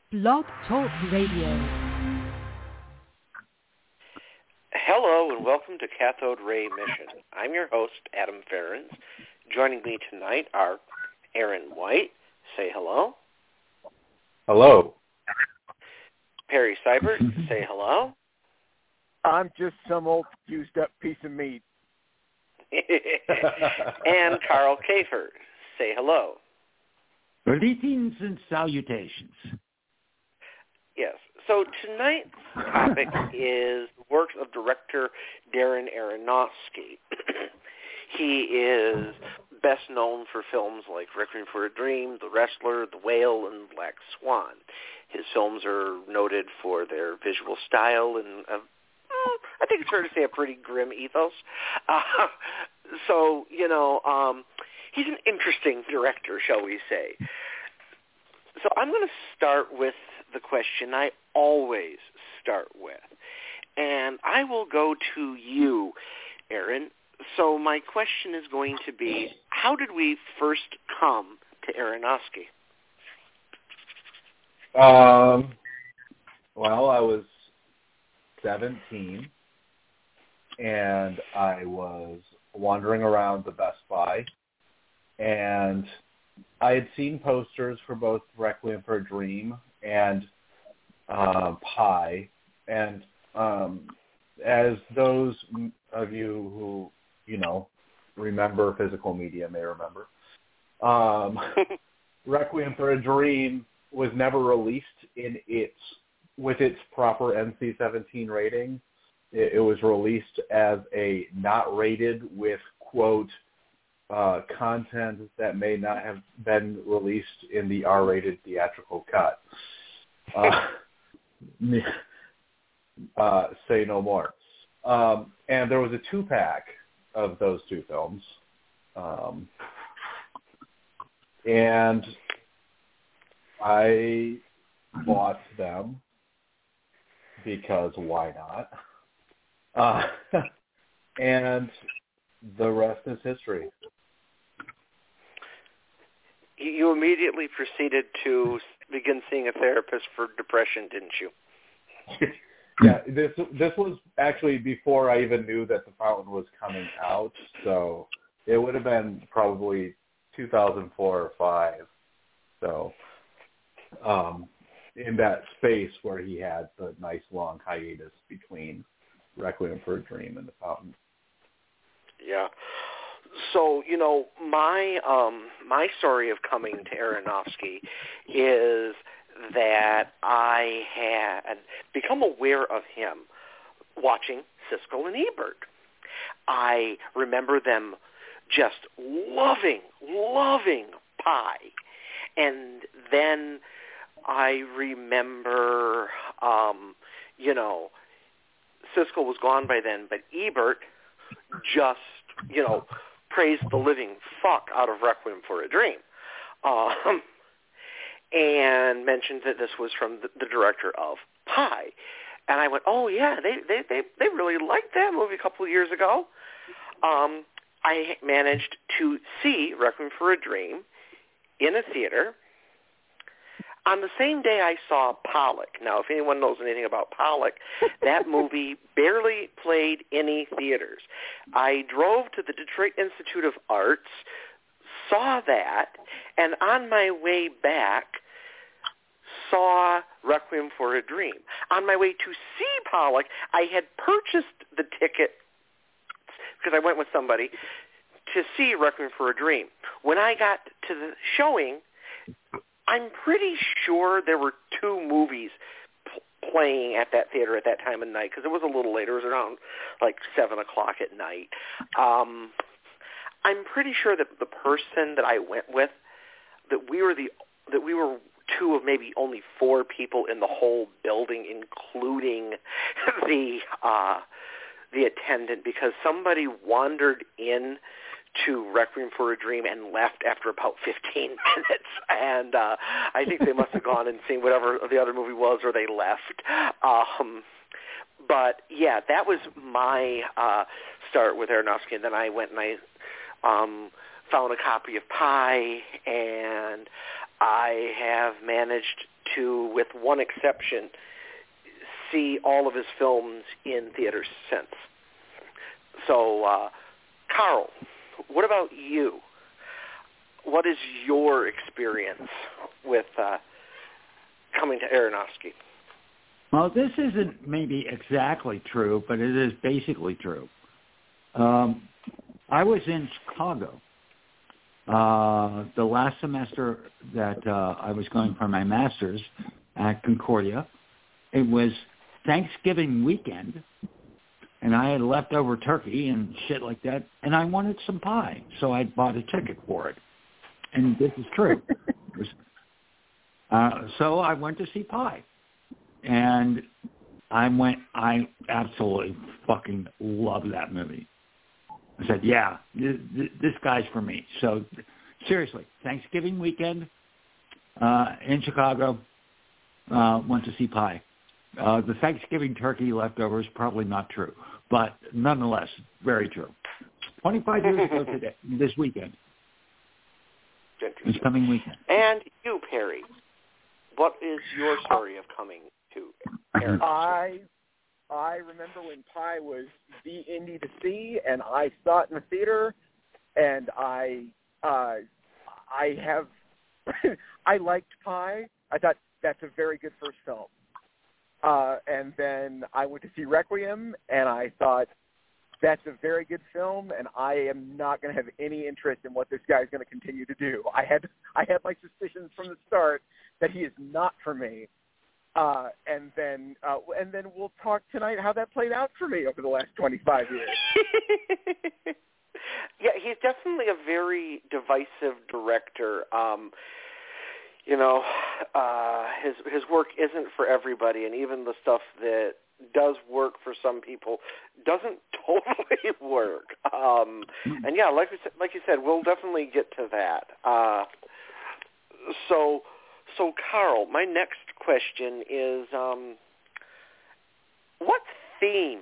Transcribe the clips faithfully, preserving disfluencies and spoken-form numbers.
Blog Talk Radio. Hello and welcome to Cathode Ray Mission. I'm your host, Adam Ferens. Joining me tonight are Aaron White. Say hello. Hello. Perry Seibert. Say hello. I'm just some old used-up piece of meat. And Carl Kafer. Say hello. Greetings and salutations. Yes. So tonight's topic is works of director Darren Aronofsky. He is best known for films like Requiem for a Dream, The Wrestler, The Whale, and Black Swan. His films are noted for their visual style and, uh, I think it's fair to say, a pretty grim ethos. Uh, so, you know, um, he's an interesting director, shall we say. So I'm going to start with the question I always start with. And I will go to you, Aaron. So my question is going to be, how did we first come to Aronofsky? Um, well, I was seventeen, and I was wandering around the Best Buy, and I had seen posters for both Requiem for a Dream and uh, Pi, and um, as those of you who, you know, remember physical media may remember, um, Requiem for a Dream was never released in its with its proper N C seventeen rating. It, it was released as a not rated with, quote, uh, content that may not have been released in the R-rated theatrical cut. Uh, uh, say no more. Um, and there was a two-pack of those two films. Um, and I bought them because why not? Uh, and the rest is history. You immediately proceeded to begin seeing a therapist for depression, didn't you? Yeah, this this was actually before I even knew that The Fountain was coming out, so it would have been probably two thousand four or five. So, um, in that space where he had the nice long hiatus between Requiem for a Dream and The Fountain. Yeah. So, you know, my um, my story of coming to Aronofsky is that I had become aware of him watching Siskel and Ebert. I remember them just loving, loving Pi. And then I remember, um, you know, Siskel was gone by then, but Ebert just, you know, praised the living fuck out of Requiem for a Dream, um, and mentioned that this was from the, the director of Pi. And I went, oh, yeah, they, they, they, they really liked that movie a couple of years ago. Um, I managed to see Requiem for a Dream in a theater on the same day I saw Pollock. Now, if anyone knows anything about Pollock, that movie barely played any theaters. I drove to the Detroit Institute of Arts, saw that, and on my way back, saw Requiem for a Dream. On my way to see Pollock, I had purchased the ticket, because I went with somebody, to see Requiem for a Dream. When I got to the showing, I'm pretty sure there were two movies p- playing at that theater at that time of night, because it was a little later. It was around like seven o'clock at night. Um, I'm pretty sure that the person that I went with, that we were the that we were two of maybe only four people in the whole building, including the uh, the attendant, because somebody wandered in to Requiem for a Dream and left after about fifteen minutes, and uh, I think they must have gone and seen whatever the other movie was, or they left. Um, but yeah, that was my uh, start with Aronofsky, and then I went and I um, found a copy of Pi, and I have managed to, with one exception, see all of his films in theaters since. So, uh, Carl, what about you? What is your experience with uh, coming to Aronofsky? Well, this isn't maybe exactly true, but it is basically true. Um, I was in Chicago uh, the last semester that uh, I was going for my master's at Concordia. It was Thanksgiving weekend, and I had leftover turkey and shit like that, and I wanted some pie, so I bought a ticket for it. And this is true. It was, uh, so I went to see Pie. And I went, I absolutely fucking love that movie. I said, yeah, this, this guy's for me. So seriously, Thanksgiving weekend uh, in Chicago, uh, went to see Pie. Uh, the Thanksgiving turkey leftover is probably not true, but nonetheless, very true. twenty-five years ago today, this weekend. This coming weekend. And you, Perry, what is your story of coming to Aronofsky? I I remember when Pie was the indie to see, and I saw it in the theater, and I uh, I have I liked Pie. I thought that's a very good first film. Uh, and then I went to see Requiem, and I thought that's a very good film, and I am not going to have any interest in what this guy is going to continue to do. I had I had my suspicions from the start that he is not for me. Uh, and then uh, and then we'll talk tonight how that played out for me over the last twenty-five years. Yeah, he's definitely a very divisive director. Um, you know, uh, his his work isn't for everybody, and even the stuff that does work for some people doesn't totally work. Um, and yeah, like we said, like you said, we'll definitely get to that. Uh, so, so Carl, my next question is, um, what themes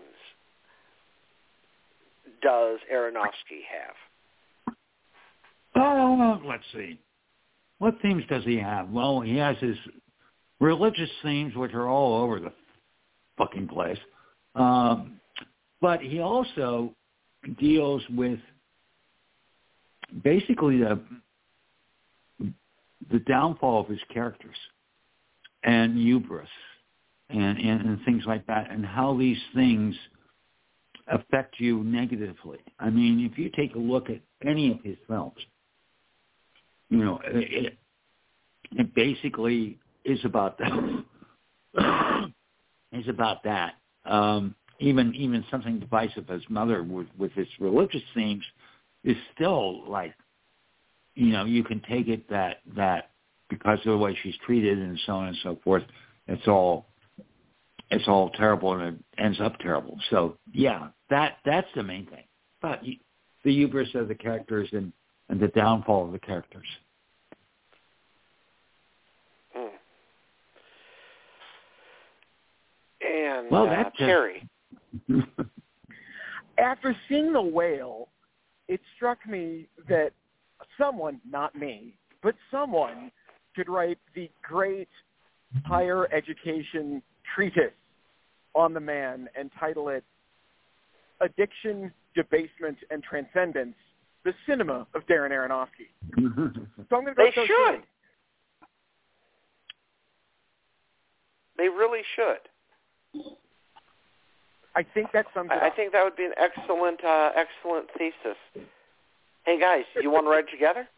does Aronofsky have? Oh, let's see. What themes does he have? Well, he has his religious themes, which are all over the fucking place. Um, but he also deals with basically the the downfall of his characters and hubris and, and, and things like that, and how these things affect you negatively. I mean, if you take a look at any of his films, you know, it, it basically is about that. is about that. Um, even even something divisive as Mother with, with its religious themes is still like, you know, you can take it that that because of the way she's treated and so on and so forth, it's all it's all terrible and it ends up terrible. So yeah, that that's the main thing. But the hubris of the characters and, and the downfall of the characters. Hmm. And well, uh, that just... Terry. After seeing The Whale, it struck me that someone, not me, but someone could write the great higher education treatise on the man and title it Addiction, Debasement, and Transcendence, the Cinema of Darren Aronofsky. So I'm going to go They with those should. three. They really should. I think that sums it I, up. I think that would be an excellent, uh, excellent thesis. Hey guys, you want to ride together?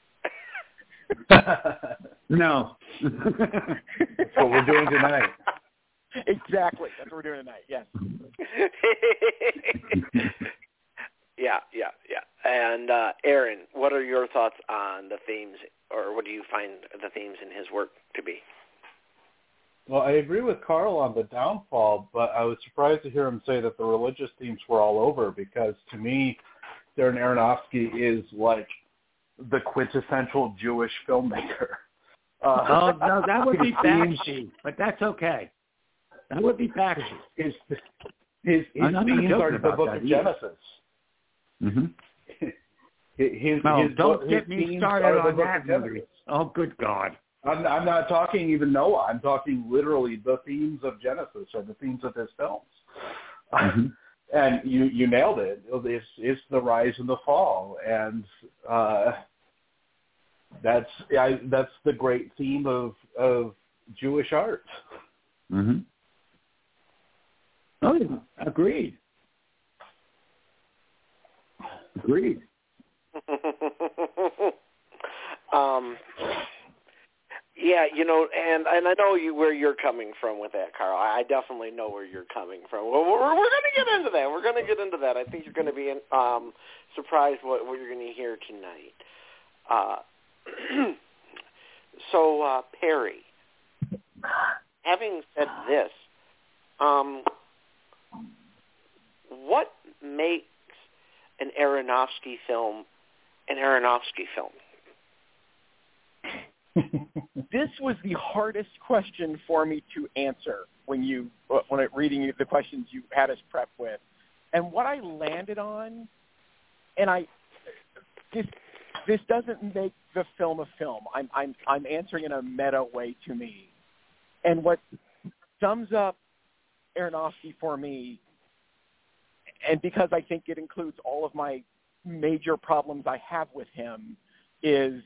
No. That's what we're doing tonight. Exactly. That's what we're doing tonight, yes. yeah, yeah, yeah. And uh, Aaron, what are your thoughts on the themes, or what do you find the themes in his work to be? Well, I agree with Carl on the downfall, but I was surprised to hear him say that the religious themes were all over, because to me, Darren Aronofsky is like the quintessential Jewish filmmaker. Uh, oh, no, that would be Bakshi, but that's okay. That would be Bakshi. His, his, his I'm not themes joking are the about book that of either. Genesis. Mm-hmm. His, no, his, don't his get me themes started are the on Book that of Genesis. movie. Oh, good God. I'm, I'm not talking even Noah. I'm talking literally the themes of Genesis or the themes of his films. Mm-hmm. And you, you nailed it. It's, it's the rise and the fall. And uh, that's I, that's the great theme of, of Jewish art. Mm-hmm. Oh, yeah. Agreed. Agreed. um, yeah, you know, and, and I know you where you're coming from with that, Carl. I definitely know where you're coming from. Well, we're, we're going to get into that. We're going to get into that. I think you're going to be um, surprised what, what you're going to hear tonight. Uh, so, uh, Perry, having said this, um, what makes an Aronofsky film an Aronofsky film? This was the hardest question for me to answer when you when I, reading the questions you had us prep with, and what I landed on, and I this this doesn't make the film a film. I'm I'm I'm answering in a meta way to me, and what sums up Aronofsky for me, and because I think it includes all of my major problems I have with him, is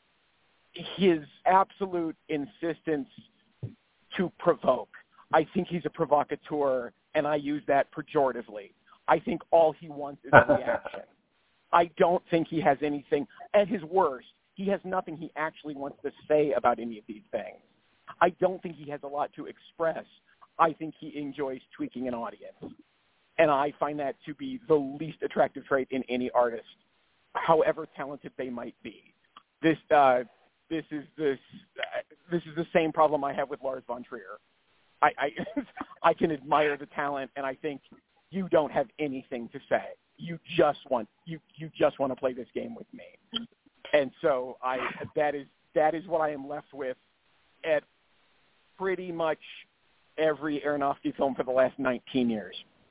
his absolute insistence to provoke. I think he's a provocateur, and I use that pejoratively. I think all he wants is a reaction. I don't think he has anything, at his worst, he has nothing he actually wants to say about any of these things. I don't think he has a lot to express. I think he enjoys tweaking an audience. And I find that to be the least attractive trait in any artist, however talented they might be. This uh, this is this uh, this is the same problem I have with Lars von Trier. I I, I can admire the talent, and I think you don't have anything to say. You just want you you just want to play this game with me. And so I that is that is what I am left with at pretty much every Aronofsky film for the last nineteen years.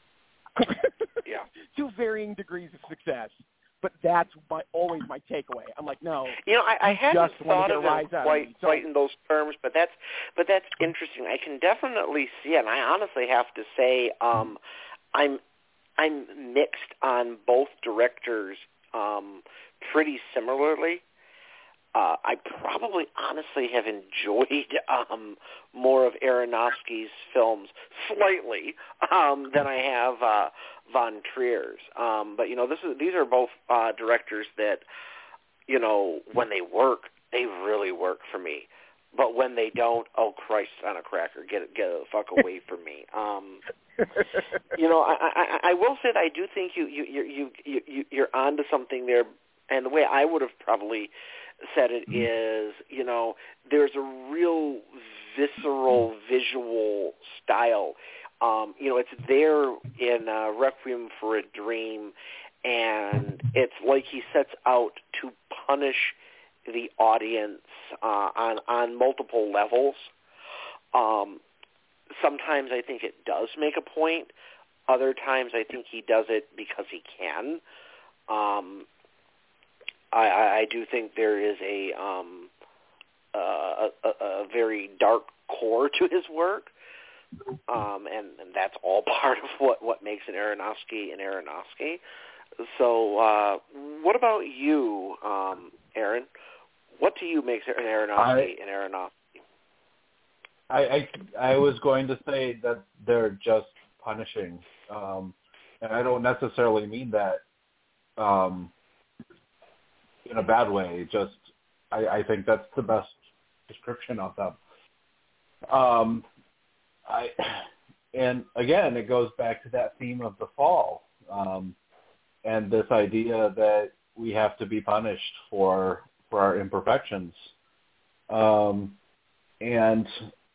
Yeah. To varying degrees of success. But that's my, always my takeaway. I'm like, no. You know, I, I hadn't just thought of it it quite, so, quite in those terms, but that's but that's interesting. I can definitely see it, and I honestly have to say um, I'm I'm mixed on both directors um, pretty similarly. Uh, I probably honestly have enjoyed um, more of Aronofsky's films slightly um, than I have uh, von Trier's. Um, but, you know, this is these are both uh, directors that, you know, when they work, they really work for me. But when they don't, oh, Christ on a cracker, get get the fuck away from me. Um, you know, I, I, I will say that I do think you, you, you, you, you, you're onto something there. And the way I would have probably said it is, you know, there's a real visceral visual style. Um, you know, it's there in uh, Requiem for a Dream, and it's like he sets out to punish the audience uh, on on multiple levels. Um, sometimes I think it does make a point. Other times I think he does it because he can. Um, I, I, I do think there is a, um, uh, a, a very dark core to his work, um, and, and that's all part of what, what makes an Aronofsky an Aronofsky. So uh, what about you, um, Aaron? What do you make an Aronofsky I, an Aronofsky? I, I, I was going to say that they're just punishing, um, and I don't necessarily mean that um, in a bad way. Just I, I think that's the best description of them. Um, I and again, it goes back to that theme of the fall, um, and this idea that we have to be punished for for our imperfections, um, and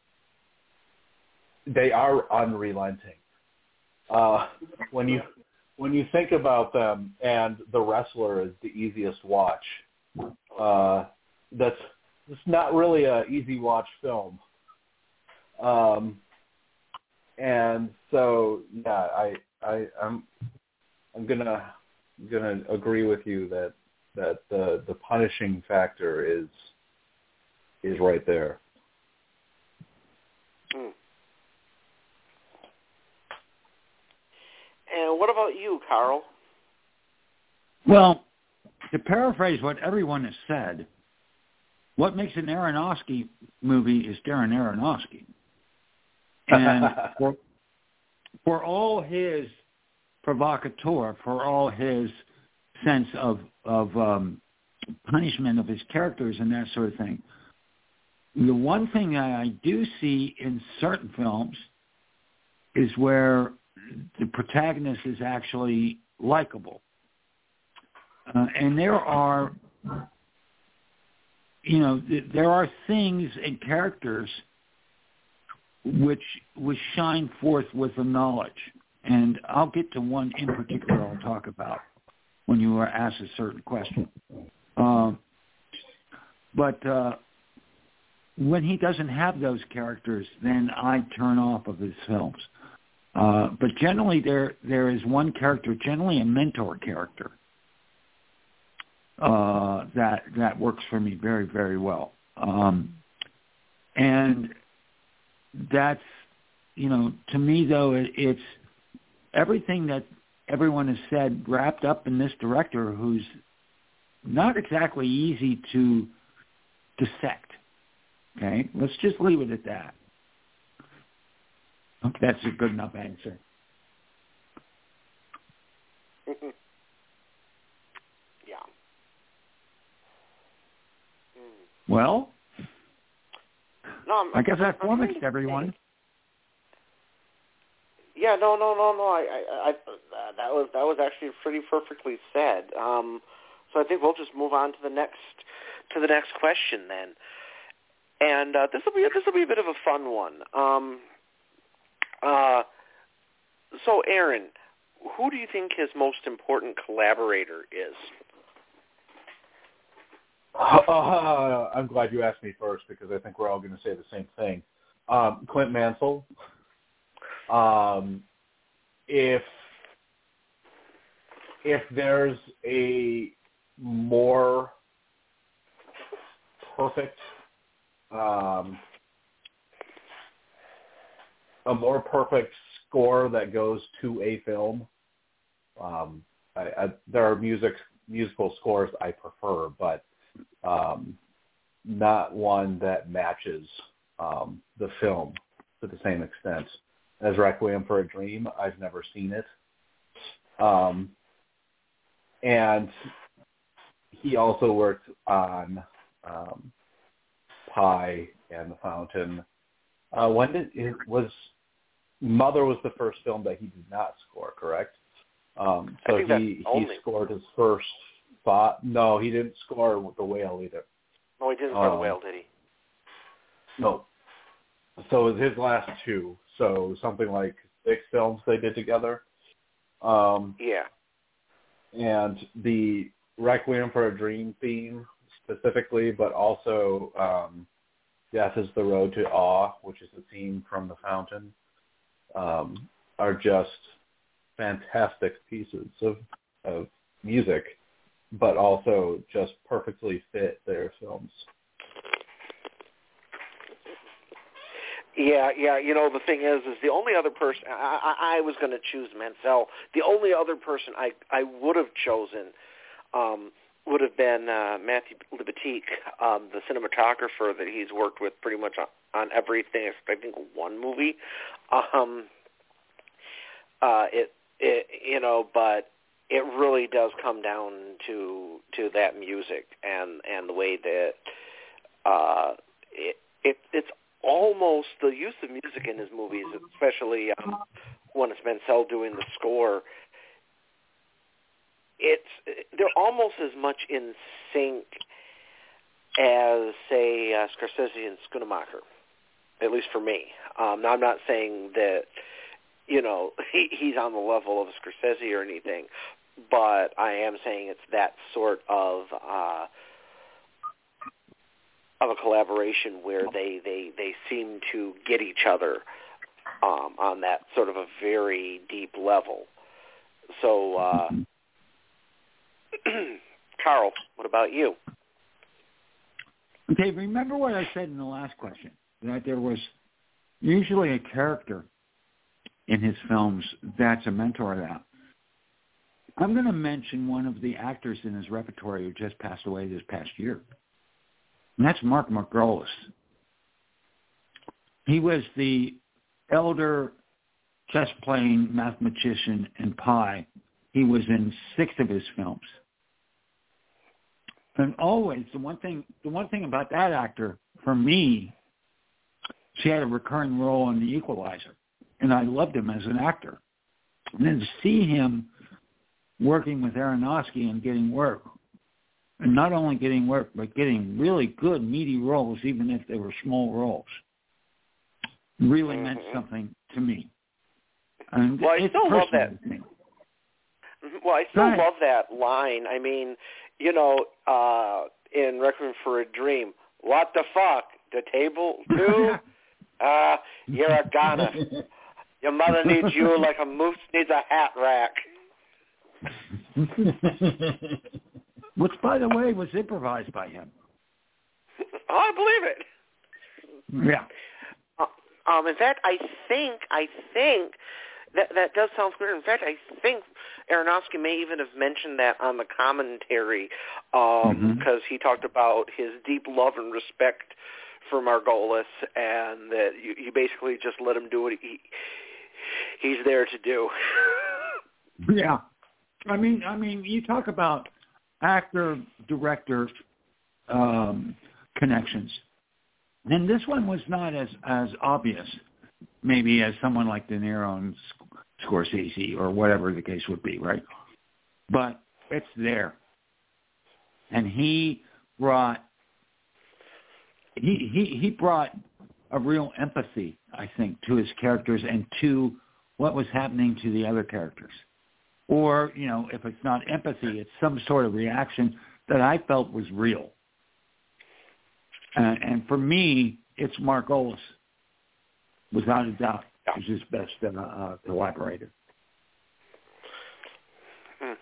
they are unrelenting. Uh, when you when you think about them, and The Wrestler is the easiest watch, uh, that's it's not really an easy watch film. Um, and so yeah, I I I'm I'm gonna gonna agree with you that that the the punishing factor is is right there. Hmm. And what about you, Carl? Well, to paraphrase what everyone has said, what makes an Aronofsky movie is Darren Aronofsky. And for, for all his provocateur, for all his sense of, of um, punishment of his characters and that sort of thing, the one thing that I do see in certain films is where the protagonist is actually likable. Uh, and there are, you know, th- there are things and characters which which shine forth with the knowledge. And I'll get to one in particular I'll talk about when you are asked a certain question. Um, but uh, when he doesn't have those characters, then I turn off of his films. Uh, but generally there there is one character, generally a mentor character, uh, that that works for me very, very well. Um, and that's, you know, to me, though, it, it's everything that everyone has said wrapped up in this director who's not exactly easy to dissect. Okay? Let's just leave it at that. Okay, that's a good enough answer. Yeah. Mm. Well, no, I'm, I guess I'm, that I'm flummoxed everyone. Yeah, no, no, no, no. I, I, I, that was that was actually pretty perfectly said. Um, so I think we'll just move on to the next to the next question then, and uh, this will be this will be a bit of a fun one. Um, uh, so, Aaron, who do you think his most important collaborator is? Uh, I'm glad you asked me first because I think we're all going to say the same thing. Um, Clint Mansell. Um, if if there's a more perfect um, a more perfect score that goes to a film, um, I, I, there are music musical scores I prefer, but um, not one that matches um, the film to the same extent as Requiem for a Dream. I've never seen it. Um, and he also worked on um, Pi and The Fountain. Uh, when did it was Mother was the first film that he did not score, correct? Um, so I think he he only. scored his first thought. No, he didn't score The Whale either. No, he didn't score um, The Whale, did he? No. So it was his last two. So something like six films they did together. Um, yeah. And the Requiem for a Dream theme specifically, but also um, Death is the Road to Awe, which is the theme from The Fountain, um, are just fantastic pieces of, of music, but also just perfectly fit their films. Yeah, yeah. You know, the thing is, is the only other person I, I, I was going to choose Mansell. The only other person I I would have chosen um, would have been uh, Matthew Libatique, um, the cinematographer that he's worked with pretty much on, on everything, except I think one movie. Um, uh, it it you know, but it really does come down to to that music and and the way that uh, it it it's. almost the use of music in his movies, especially um, when it's Mansell doing the score, it's they're almost as much in sync as, say, uh, Scorsese and Schoonemaker, at least for me. Um, now, I'm not saying that, you know, he, he's on the level of Scorsese or anything, but I am saying it's that sort of uh, of a collaboration where they, they, they seem to get each other um, on that sort of a very deep level. So, uh, Carl, what about you? Okay, remember what I said in the last question, that there was usually a character in his films that's a mentor of that. I'm going to mention one of the actors in his repertoire who just passed away this past year, and that's Mark Margolis. He was the elder chess-playing mathematician in Pi. He was in six of his films. And always, the one thing the one thing about that actor, for me, she had a recurring role in The Equalizer, and I loved him as an actor. And then to see him working with Aronofsky and getting work, and not only getting work, but getting really good, meaty roles, even if they were small roles, really mm-hmm. meant something to me. And well, I still love that. Thing. Well, I still love that line. I mean, you know, uh, in Requiem for a Dream, what the fuck? The table too? uh, you're a goner. Your mother needs you like a moose needs a hat rack. Which, by the way, was improvised by him. Oh, I believe it. Yeah. Uh, um, in fact, I think, I think that that does sound weird. In fact, I think Aronofsky may even have mentioned that on the commentary because um, mm-hmm. he talked about his deep love and respect for Margolis, and that you, you basically just let him do what he he's there to do. Yeah. I mean, I mean, you talk about actor-director um, connections, and this one was not as, as obvious, maybe, as someone like De Niro and Scorsese or whatever the case would be, right? But it's there, and he brought he he he brought a real empathy, I think, to his characters and to what was happening to the other characters. Or, you know, if it's not empathy, it's some sort of reaction that I felt was real. And, and for me, it's Margolis, without a doubt, is his best uh, uh, collaborator. Hmm.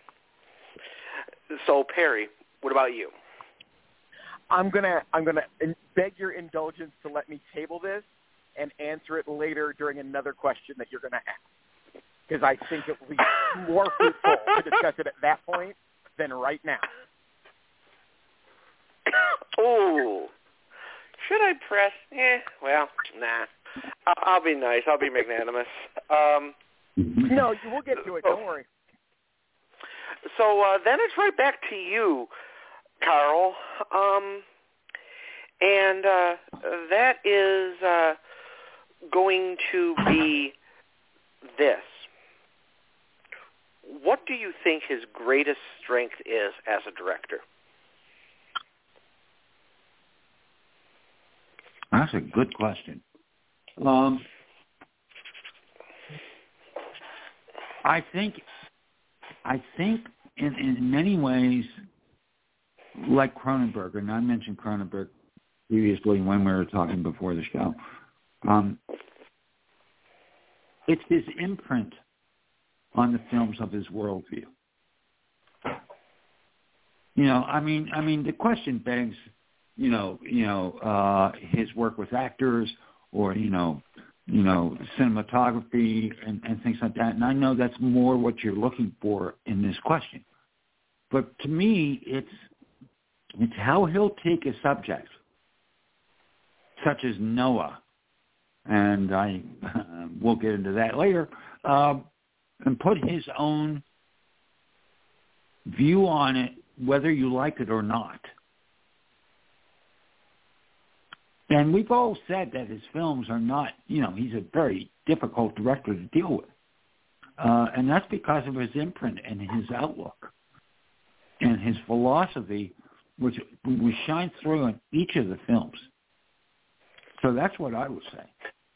So, Perry, what about you? I'm gonna I'm gonna beg your indulgence to let me table this and answer it later during another question that you're gonna ask, because I think it will be more fruitful to discuss it at that point than right now. Oh, should I press? Eh, well, nah. I'll, I'll be nice. I'll be magnanimous. Um, no, you will get to it. Don't worry. So uh, then it's right back to you, Carl. Um, and uh, that is uh, going to be this. What do you think his greatest strength is as a director? That's a good question. Um, I think, I think in, in many ways, like Cronenberg, and I mentioned Cronenberg previously when we were talking before the show, um, it's his imprint on the films of his worldview. You know, I mean, I mean, the question begs, you know, you know, uh, his work with actors, or you know, you know, cinematography and, and things like that. And I know that's more what you're looking for in this question. But to me, it's it's how he'll take a subject, such as Noah, and I uh, we'll get into that later, uh, and put his own view on it, whether you like it or not. And we've all said that his films are not, you know, he's a very difficult director to deal with. Uh, and that's because of his imprint and his outlook and his philosophy, which, which shines through in each of the films. So that's what I would say.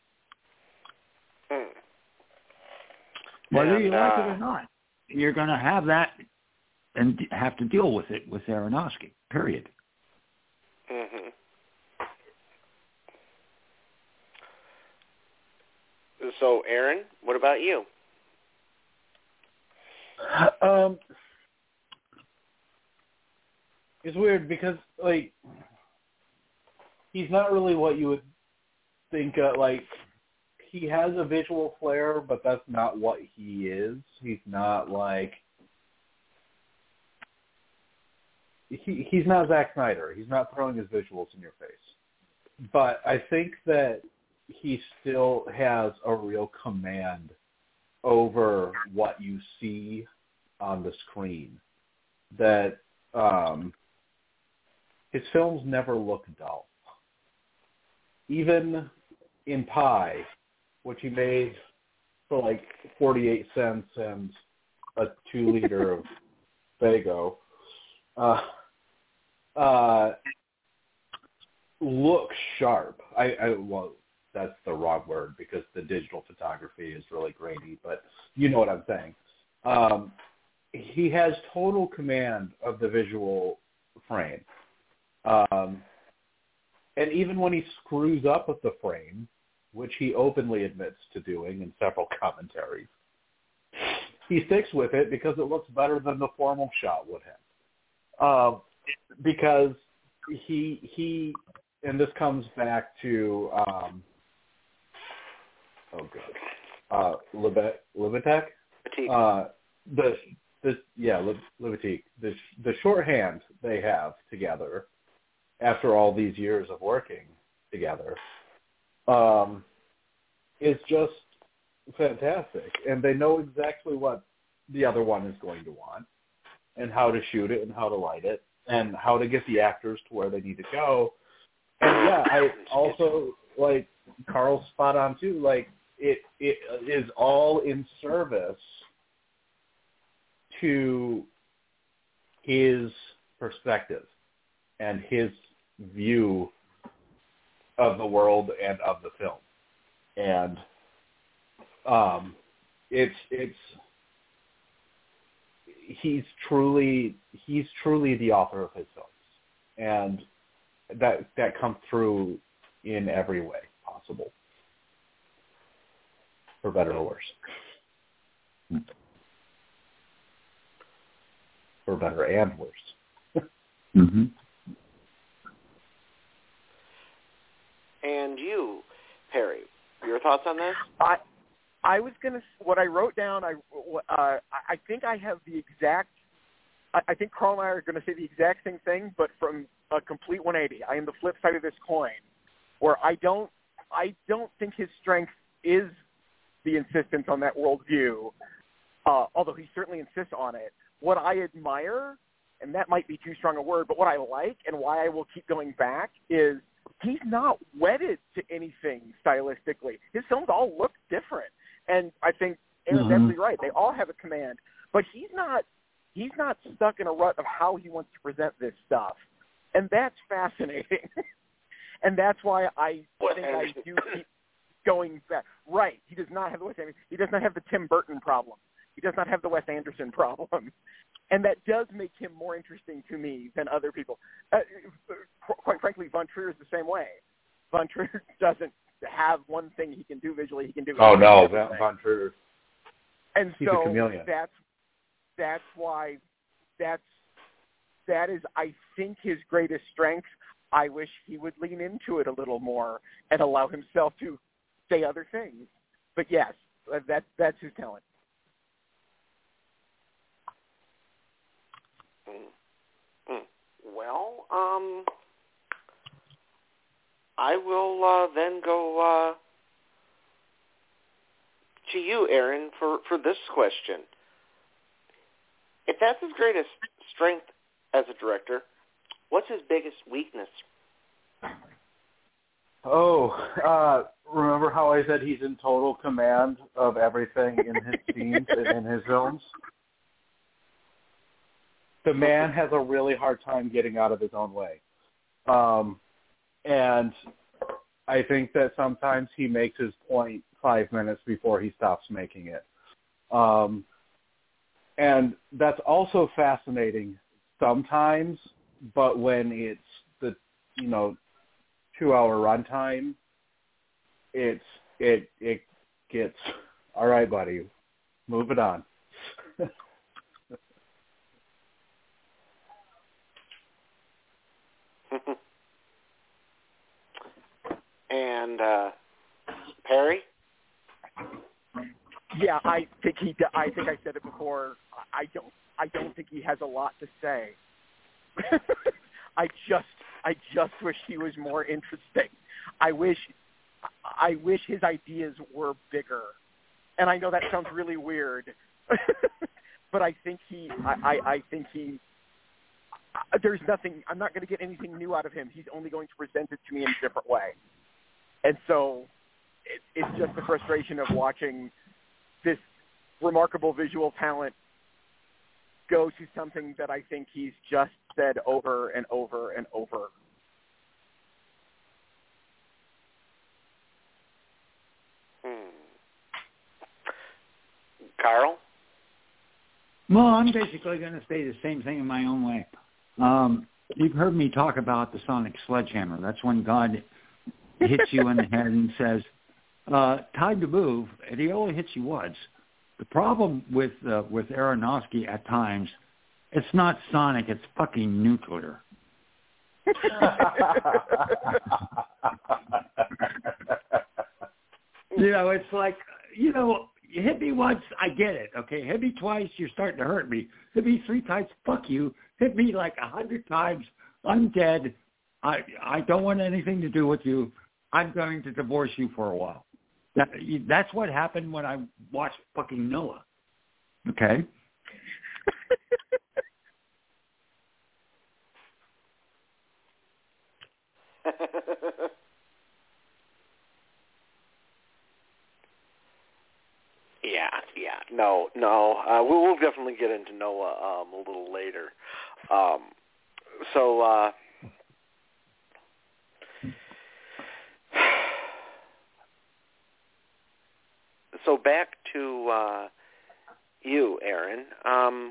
Hmm. Whether and, you like uh, it or not, you're going to have that and have to deal with it with Aronofsky, period. Mm-hmm. So, Aaron, what about you? Um, it's weird because like he's not really what you would think of, like he has a visual flair, but that's not what he is. He's not like he he's not Zack Snyder. He's not throwing his visuals in your face. But I think that he still has a real command over what you see on the screen. That um, his films never look dull. Even in Pi, which he made for like forty-eight cents and a two liter of Faygo, uh, uh, looks sharp. I, I well, that's the wrong word because the digital photography is really grainy, but you know what I'm saying. Um, he has total command of the visual frame. Um, and even when he screws up with the frame, which he openly admits to doing in several commentaries, he sticks with it because it looks better than the formal shot would have. Uh, because he, he, and this comes back to, um, oh god, uh, Libet, Libetek? Uh, the, the, yeah, Libetek, the, the shorthand they have together after all these years of working together, um, is just fantastic. And they know exactly what the other one is going to want and how to shoot it and how to light it and how to get the actors to where they need to go. And yeah, I also, like, Carl's spot on too, like, it it is all in service to his perspective and his view of the world and of the film. And um, it's it's he's truly he's truly the author of his films, and that that comes through in every way possible, for better or worse, for better and worse. Mm-hmm. And you, Perry, your thoughts on this? I I was gonna what I wrote down. I uh, I think I have the exact. I, I think Carl and I are going to say the exact same thing, but from a complete one eighty. I am the flip side of this coin, where I don't I don't think his strength is the insistence on that worldview, uh, although he certainly insists on it. What I admire, and that might be too strong a word, but what I like and why I will keep going back is he's not wedded to anything stylistically. His films all look different. And I think Aaron's mm-hmm. absolutely right. They all have a command. But he's not he's not stuck in a rut of how he wants to present this stuff. And that's fascinating. And that's why I think I do keep going back. Right. He does not have the Wes Anderson. He does not have the Tim Burton problem. He does not have the Wes Anderson problem. And that does make him more interesting to me than other people. Uh, quite frankly, Von Trier is the same way. Von Trier doesn't have one thing he can do visually. He can do oh no, everything. Von Trier. And He's so a chameleon. that's that's why that's that is I think his greatest strength. I wish he would lean into it a little more and allow himself to say other things. But yes, that that's his talent. Well, um, I will uh, then go uh, to you, Aaron, for, for this question. If that's his greatest strength as a director, what's his biggest weakness? Oh, uh, remember how I said he's in total command of everything in his scenes and in his films? The man has a really hard time getting out of his own way. Um, and I think that sometimes he makes his point five minutes before he stops making it. Um, and that's also fascinating sometimes, but when it's the, you know, two-hour runtime, it's, it, it gets, all right, buddy, move it on. And uh, Perry? Yeah, I think he. I think I said it before. I don't. I don't think he has a lot to say. I just. I just wish he was more interesting. I wish. I wish his ideas were bigger. And I know that sounds really weird, but I think he. I. I, I think he. Uh, there's nothing. I'm not going to get anything new out of him. He's only going to present it to me in a different way. And so, it, it's just the frustration of watching this remarkable visual talent go to something that I think he's just said over and over and over. Hmm. Carl? Well, I'm basically going to say the same thing in my own way. Um, you've heard me talk about the sonic sledgehammer. That's when God hits you in the head and says, uh, time to move, and he only hits you once. The problem with uh, with Aronofsky at times, it's not sonic, it's fucking nuclear. You know, it's like, you know, you hit me once, I get it, okay? Hit me twice, you're starting to hurt me. Hit me three times, fuck you. Hit me like a hundred times, I'm dead. I I don't want anything to do with you. I'm going to divorce you for a while. That, that's what happened when I watched fucking Noah. Okay? yeah, yeah. No, no. Uh, we'll, we'll definitely get into Noah um, a little later. Um, so, uh, so back to uh, you, Aaron. Um,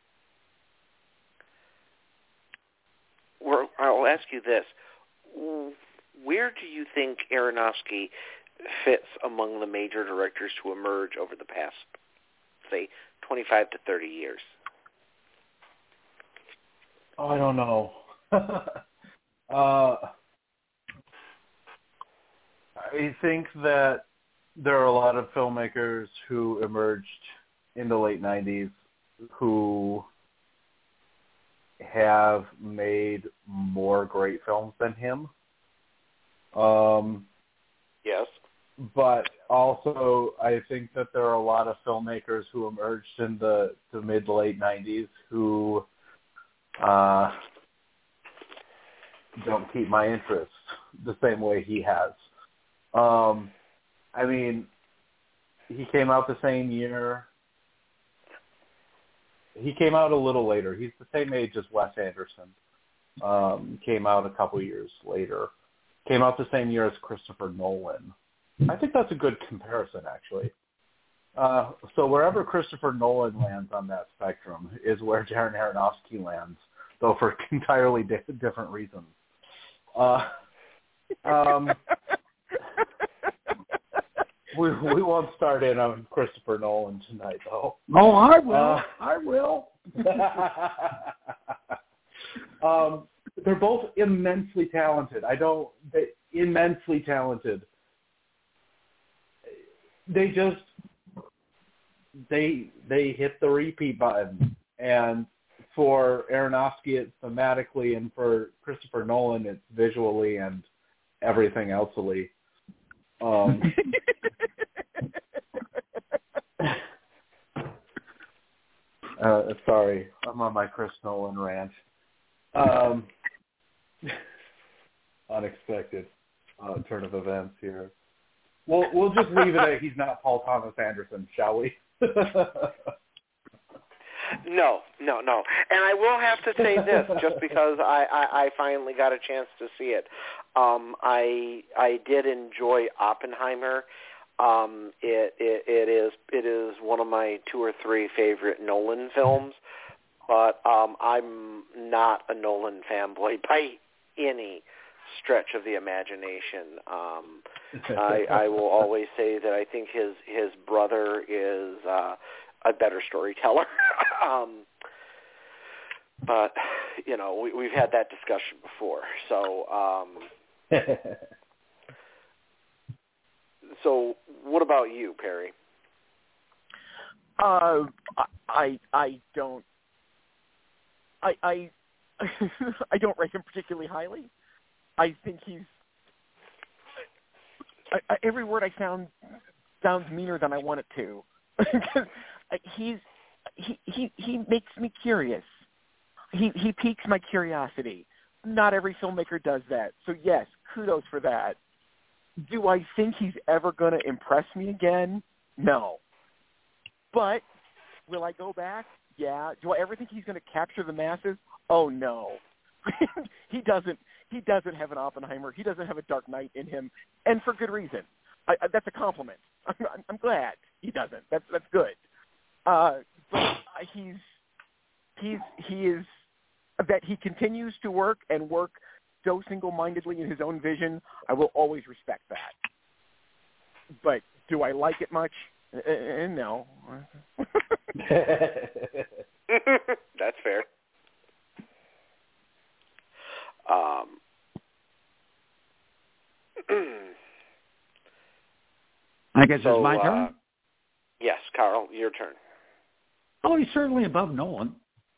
we're, I'll ask you this. Where do you think Aronofsky fits among the major directors to emerge over the past, say, twenty-five to thirty years? Oh, I don't know. uh, I think that there are a lot of filmmakers who emerged in the late nineties who have made more great films than him. Um, yes. But also, I think that there are a lot of filmmakers who emerged in the, the mid to late nineties who uh, don't keep my interest the same way he has. Um, I mean, he came out the same year. He came out a little later. He's the same age as Wes Anderson. Um, came out a couple years later. Came out the same year as Christopher Nolan. I think that's a good comparison, actually. Uh, so wherever Christopher Nolan lands on that spectrum is where Darren Aronofsky lands, though for entirely di- different reasons. Uh, um, we we won't start in on Christopher Nolan tonight, though. Oh, I will. Uh, I will. um, they're both immensely talented. I don't. They, immensely talented. They just they they hit the repeat button, and for Aronofsky it's thematically, and for Christopher Nolan it's visually and everything elsely. Um, uh, sorry, I'm on my Chris Nolan rant. Um, unexpected uh, turn of events here. We'll we'll just leave it at he's not Paul Thomas Anderson, shall we? No, no, no. And I will have to say this, just because I, I, I finally got a chance to see it. Um, I I did enjoy Oppenheimer. Um, it, it it is it is one of my two or three favorite Nolan films, but um, I'm not a Nolan fanboy by any stretch of the imagination. Um, I, I will always say that I think his his brother is uh, a better storyteller. um, but you know, we, we've had that discussion before. So, um, so what about you, Perry? Uh, I I don't I I I don't rate him particularly highly. I think he's I, I, every word I sound sounds meaner than I want it to. he's he he he makes me curious. He he piques my curiosity. Not every filmmaker does that. So yes, kudos for that. Do I think he's ever going to impress me again? No. But will I go back? Yeah. Do I ever think he's going to capture the masses? Oh no. he doesn't. He doesn't have an Oppenheimer. He doesn't have a Dark Knight in him, and for good reason. I, I, that's a compliment. I'm, I'm glad he doesn't. That's that's good. Uh, but he's he's he is that he continues to work and work so single-mindedly in his own vision. I will always respect that. But do I like it much? Uh, no. That's fair. Um, I guess so, it's my uh, turn? Yes, Carl, your turn. Oh, he's certainly above Nolan.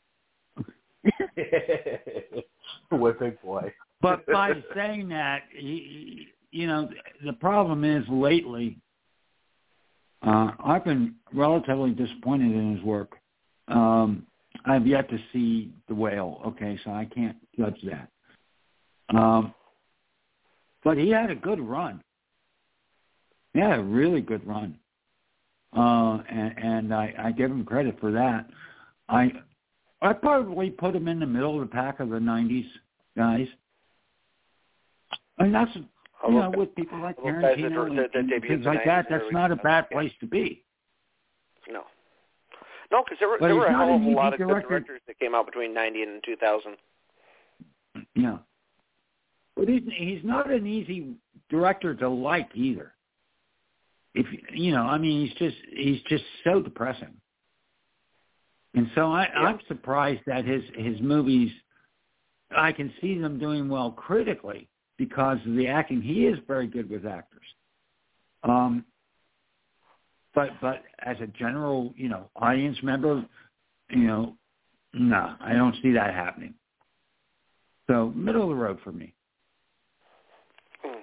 Whipping boy. But by saying that, he, you know, the problem is lately, uh, I've been relatively disappointed in his work. Um, I've yet to see The Whale, okay, so I can't judge that. Um, but he had a good run. He had a really good run. Uh, and and I, I give him credit for that. I I probably put him in the middle of the pack of the nineties guys. And that's, you know, with people like Tarantino and, and things like that, that's not a bad place to be. No. No, because there were, there were a hell of a lot of good directors that came out between ninety and two thousand. Yeah. But he's, he's not an easy director to like either. If you know, I mean, he's just he's just so depressing. And so I, yeah. I'm surprised that his, his movies, I can see them doing well critically because of the acting. He is very good with actors. Um, but but as a general, you know, audience member, you know, no, I don't see that happening. So middle of the road for me. Hmm.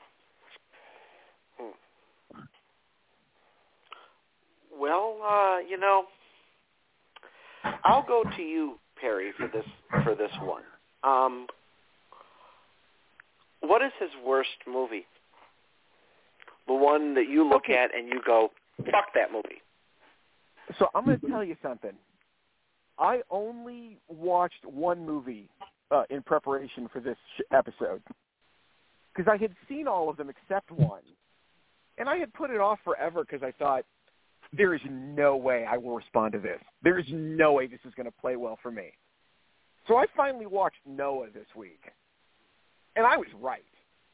Hmm. Well, uh, you know, I'll go to you, Perry, for this for this one. Um, what is his worst movie? The one that you look okay. at and you go, fuck that movie. So I'm going to tell you something. I only watched one movie uh, in preparation for this sh- episode because I had seen all of them except one. And I had put it off forever because I thought, there is no way I will respond to this. There is no way this is going to play well for me. So I finally watched Noah this week. And I was right.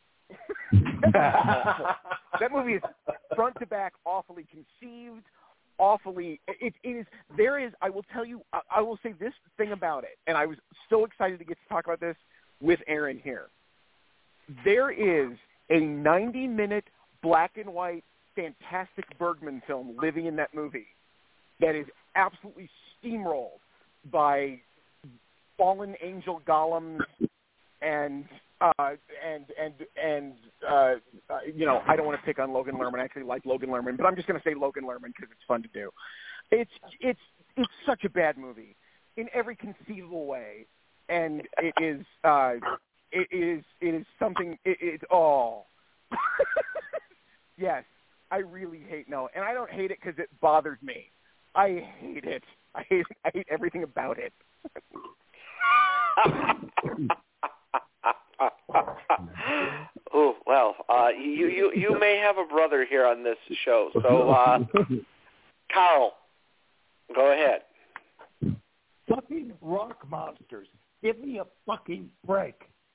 That movie is front to back awfully conceived, awfully it, it is there is I will tell you I, I will say this thing about it, and I was so excited to get to talk about this with Aaron here. There is a ninety minute black and white fantastic Bergman film living in that movie that is absolutely steamrolled by fallen angel golems and uh, and and and uh, uh, you know, I don't want to pick on Logan Lerman. I actually like Logan Lerman, but I'm just going to say Logan Lerman because it's fun to do. It's it's it's such a bad movie in every conceivable way, and it is uh, it is it is something. It, it oh yes, I really hate Noah, and I don't hate it because it bothers me. I hate it. I hate I hate everything about it. Oh well, uh, you you you may have a brother here on this show. So, uh, Carl, go ahead. Fucking rock monsters, give me a fucking break.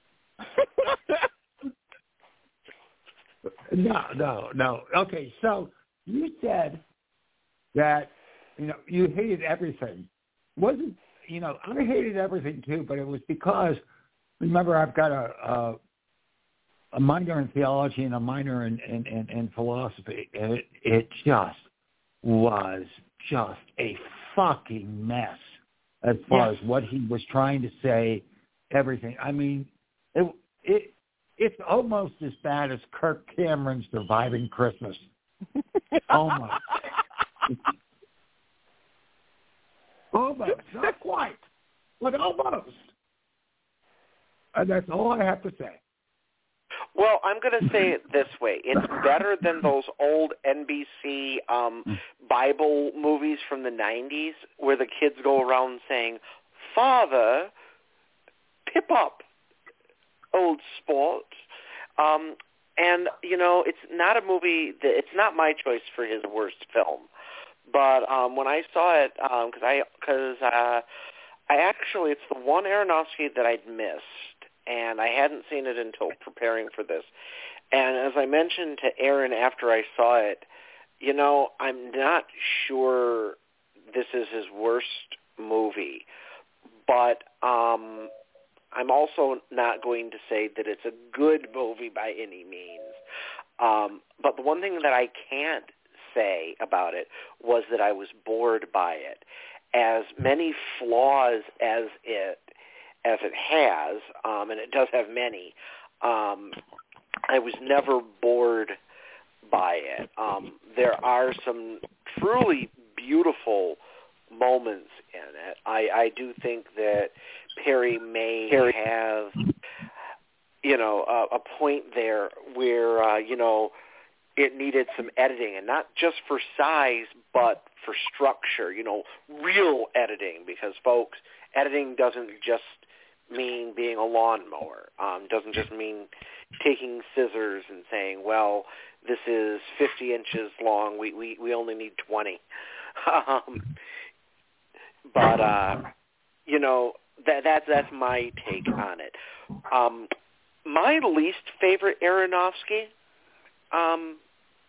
no, no, no. Okay, so you said that you know you hated everything. Wasn't you know, I hated everything too, but it was because, remember, I've got a a, a minor in theology and a minor in in, in, in philosophy, and it, it just was just a fucking mess as far yes. as what he was trying to say. Everything. I mean, it it it's almost as bad as Kirk Cameron's Surviving Christmas. Almost. Almost. Not quite, but almost. And that's all I have to say. Well, I'm going to say it this way. It's better than those old N B C um, Bible movies from the nineties where the kids go around saying, Father, pip up, old sport. Um, and, you know, it's not a movie, that, it's not my choice for his worst film. But um, when I saw it, because I, cause, uh, I actually, it's the one Aronofsky that I'd missed, and I hadn't seen it until preparing for this. And as I mentioned to Aaron after I saw it, you know, I'm not sure this is his worst movie, but um, I'm also not going to say that it's a good movie by any means. Um, but the one thing that I can't say about it was that I was bored by it. As many flaws as it as it has, um, and it does have many, um, I was never bored by it. Um, there are some truly beautiful moments in it. I, I do think that Perry may have, you know, a, a point there where, uh, you know, it needed some editing, and not just for size, but for structure, you know, real editing, because, folks, editing doesn't just mean being a lawnmower. Um, doesn't just mean taking scissors and saying, well, this is fifty inches long, we, we, we only need twenty. Um, but, uh, you know, that, that, that's my take on it. Um, my least favorite Aronofsky, um,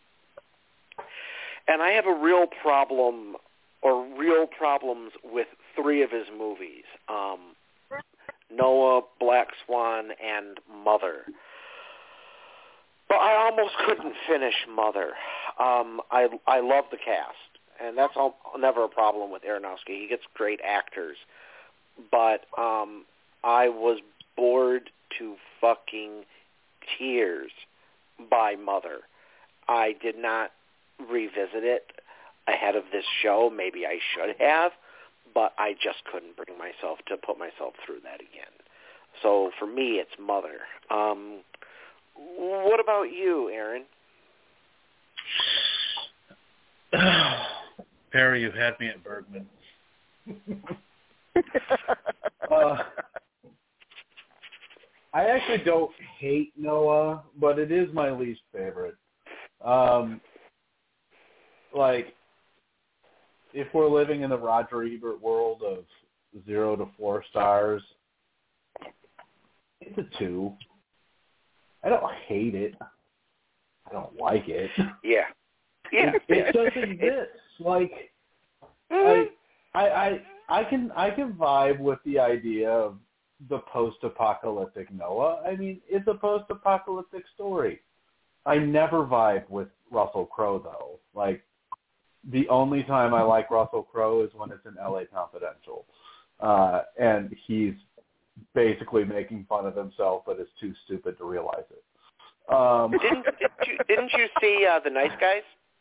and I have a real problem or real problems with three of his movies, um, Noah, Black Swan, and Mother. But I almost couldn't finish Mother. Um, I, I love the cast, and that's all, never a problem with Aronofsky. He gets great actors. But um, I was bored to fucking tears by Mother. I did not revisit it ahead of this show. Maybe I should have, but I just couldn't bring myself to put myself through that again. So for me, it's Mother. Um, what about you, Aaron? Perry, you've had me at Bergman. uh, I actually don't hate Noah, but it is my least favorite. Um, like, if we're living in the Roger Ebert world of zero to four stars, it's a two. I don't hate it. I don't like it. Yeah. Yeah. It, it doesn't exist. Like, I, I, I, I can, I can vibe with the idea of the post-apocalyptic Noah. I mean, it's a post-apocalyptic story. I never vibe with Russell Crowe, though. Like, the only time I like Russell Crowe is when it's in L A Confidential. Uh, and he's basically making fun of himself, but is too stupid to realize it. Um, didn't, didn't, you, didn't you see uh, The Nice Guys?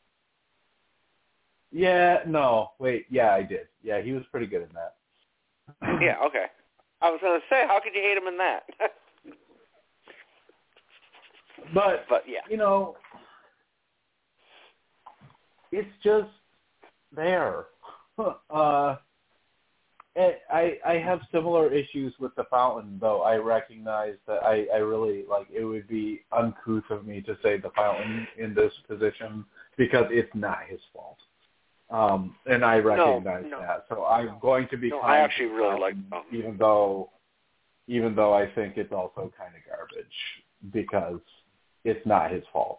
Yeah, no, wait, yeah, I did. Yeah, he was pretty good in that. Yeah, okay. I was going to say, how could you hate him in that? but, but, yeah. you know, it's just there. Uh, I I have similar issues with The Fountain, though I recognize that I, I really, like, it would be uncouth of me to say The Fountain in this position because it's not his fault. Um, and I recognize no, no, that. So I'm going to be no, kind I actually really like um, even though even though I think it's also kind of garbage because it's not his fault.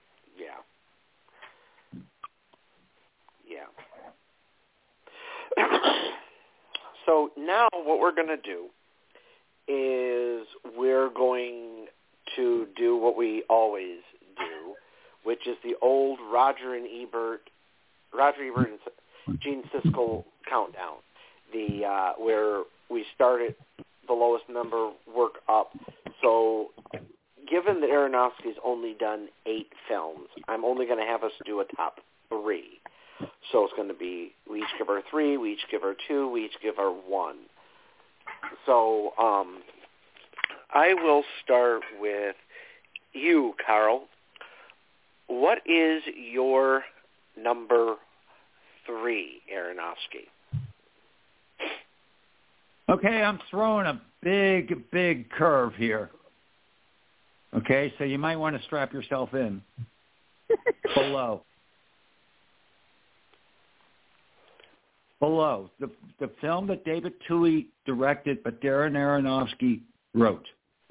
Yeah. Yeah. what we're going to do is we're going to do what we always do, which is the old Roger and Ebert, Roger Ebert and Gene Siskel countdown, the uh, where we start at the lowest number, work up. So given that Aronofsky's only done eight films, I'm only going to have us do a top three. So it's going to be, we each give her three, we each give her two, we each give her one. So um, I will start with you, Carl. What is your number three, Aronofsky? Okay, I'm throwing a big, big curve here. Okay, so you might want to strap yourself in. Below. Below. The the film that David Twohy directed, but Darren Aronofsky wrote.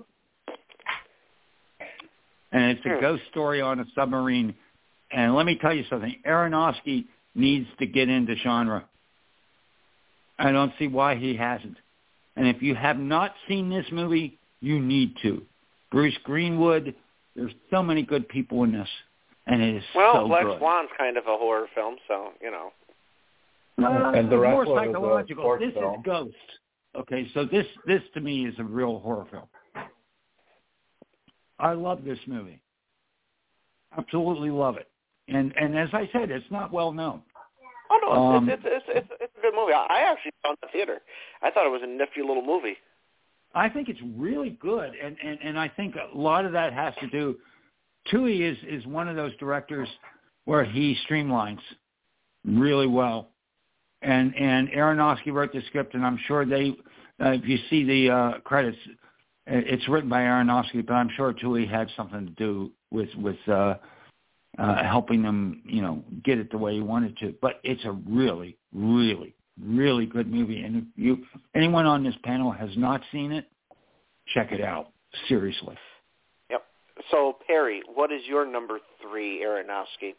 And it's a ghost story on a submarine. And let me tell you something. Aronofsky needs to get into genre. I don't see why he hasn't. And if you have not seen this movie, you need to. Bruce Greenwood, there's so many good people in this. And it is well, so Black good. Swan's kind of a horror film, so, you know. Uh, and the more Wrestler psychological. is a This film. is Ghost. Okay, so this, this to me is a real horror film. I love this movie. Absolutely love it. And and as I said, it's not well known. Oh, no, Um, it's, it's, it's, it's, it's a good movie. I actually saw it in the theater. I thought it was a nifty little movie. I think it's really good, and, and, and I think a lot of that has to do, Toohey is, is one of those directors where he streamlines really well. And and Aronofsky wrote the script, and I'm sure they, uh, if you see the uh, credits, it's written by Aronofsky, but I'm sure Toohey had something to do with with uh, uh, helping them, you know, get it the way he wanted to. But it's a really, really, really good movie. And if you anyone on this panel has not seen it, check it out. Seriously. Yep. So, Perry, what is your number three, Aronofsky?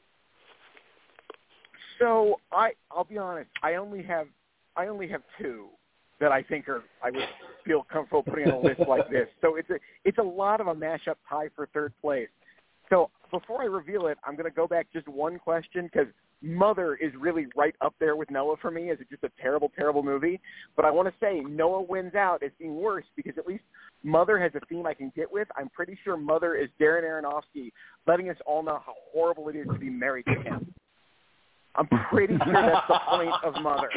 So I, I'll be honest. I only have, I only have two that I think are I would feel comfortable putting on a list like this. So it's a, it's a lot of a mashup tie for third place. So before I reveal it, I'm going to go back just one question because Mother is really right up there with Noah for me as just a terrible, terrible movie. But I want to say Noah wins out as being worse because at least Mother has a theme I can get with. I'm pretty sure Mother is Darren Aronofsky letting us all know how horrible it is to be married to him. I'm pretty sure that's the point of Mother.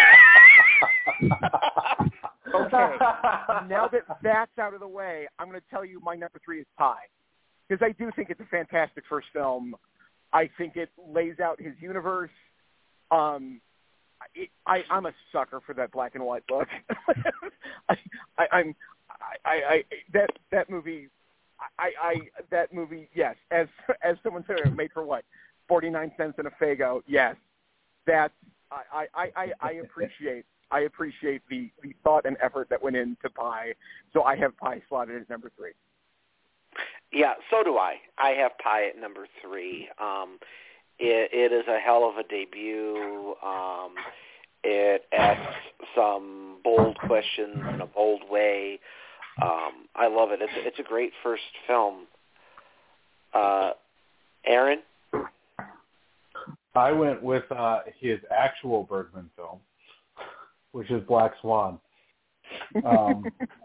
Okay, now that that's out of the way, I'm going to tell you my number three is Pi. Because I do think it's a fantastic first film. I think it lays out his universe. Um, it, I, I'm a sucker for that black and white look. I, I, I'm, I, I, that that movie, I, I, that movie, yes. As as someone said, made for what? forty-nine cents in a Faygo, yes. That's I, I, I, I appreciate I appreciate the, the thought and effort that went into Pi. So I have Pi slotted as number three. Yeah, so do I. I have Pi at number three. Um, it, it is a hell of a debut. Um, it asks some bold questions in a bold way. Um, I love it. It's, it's a great first film. Uh, Aaron? I went with uh, his actual Bergman film, which is Black Swan. Um,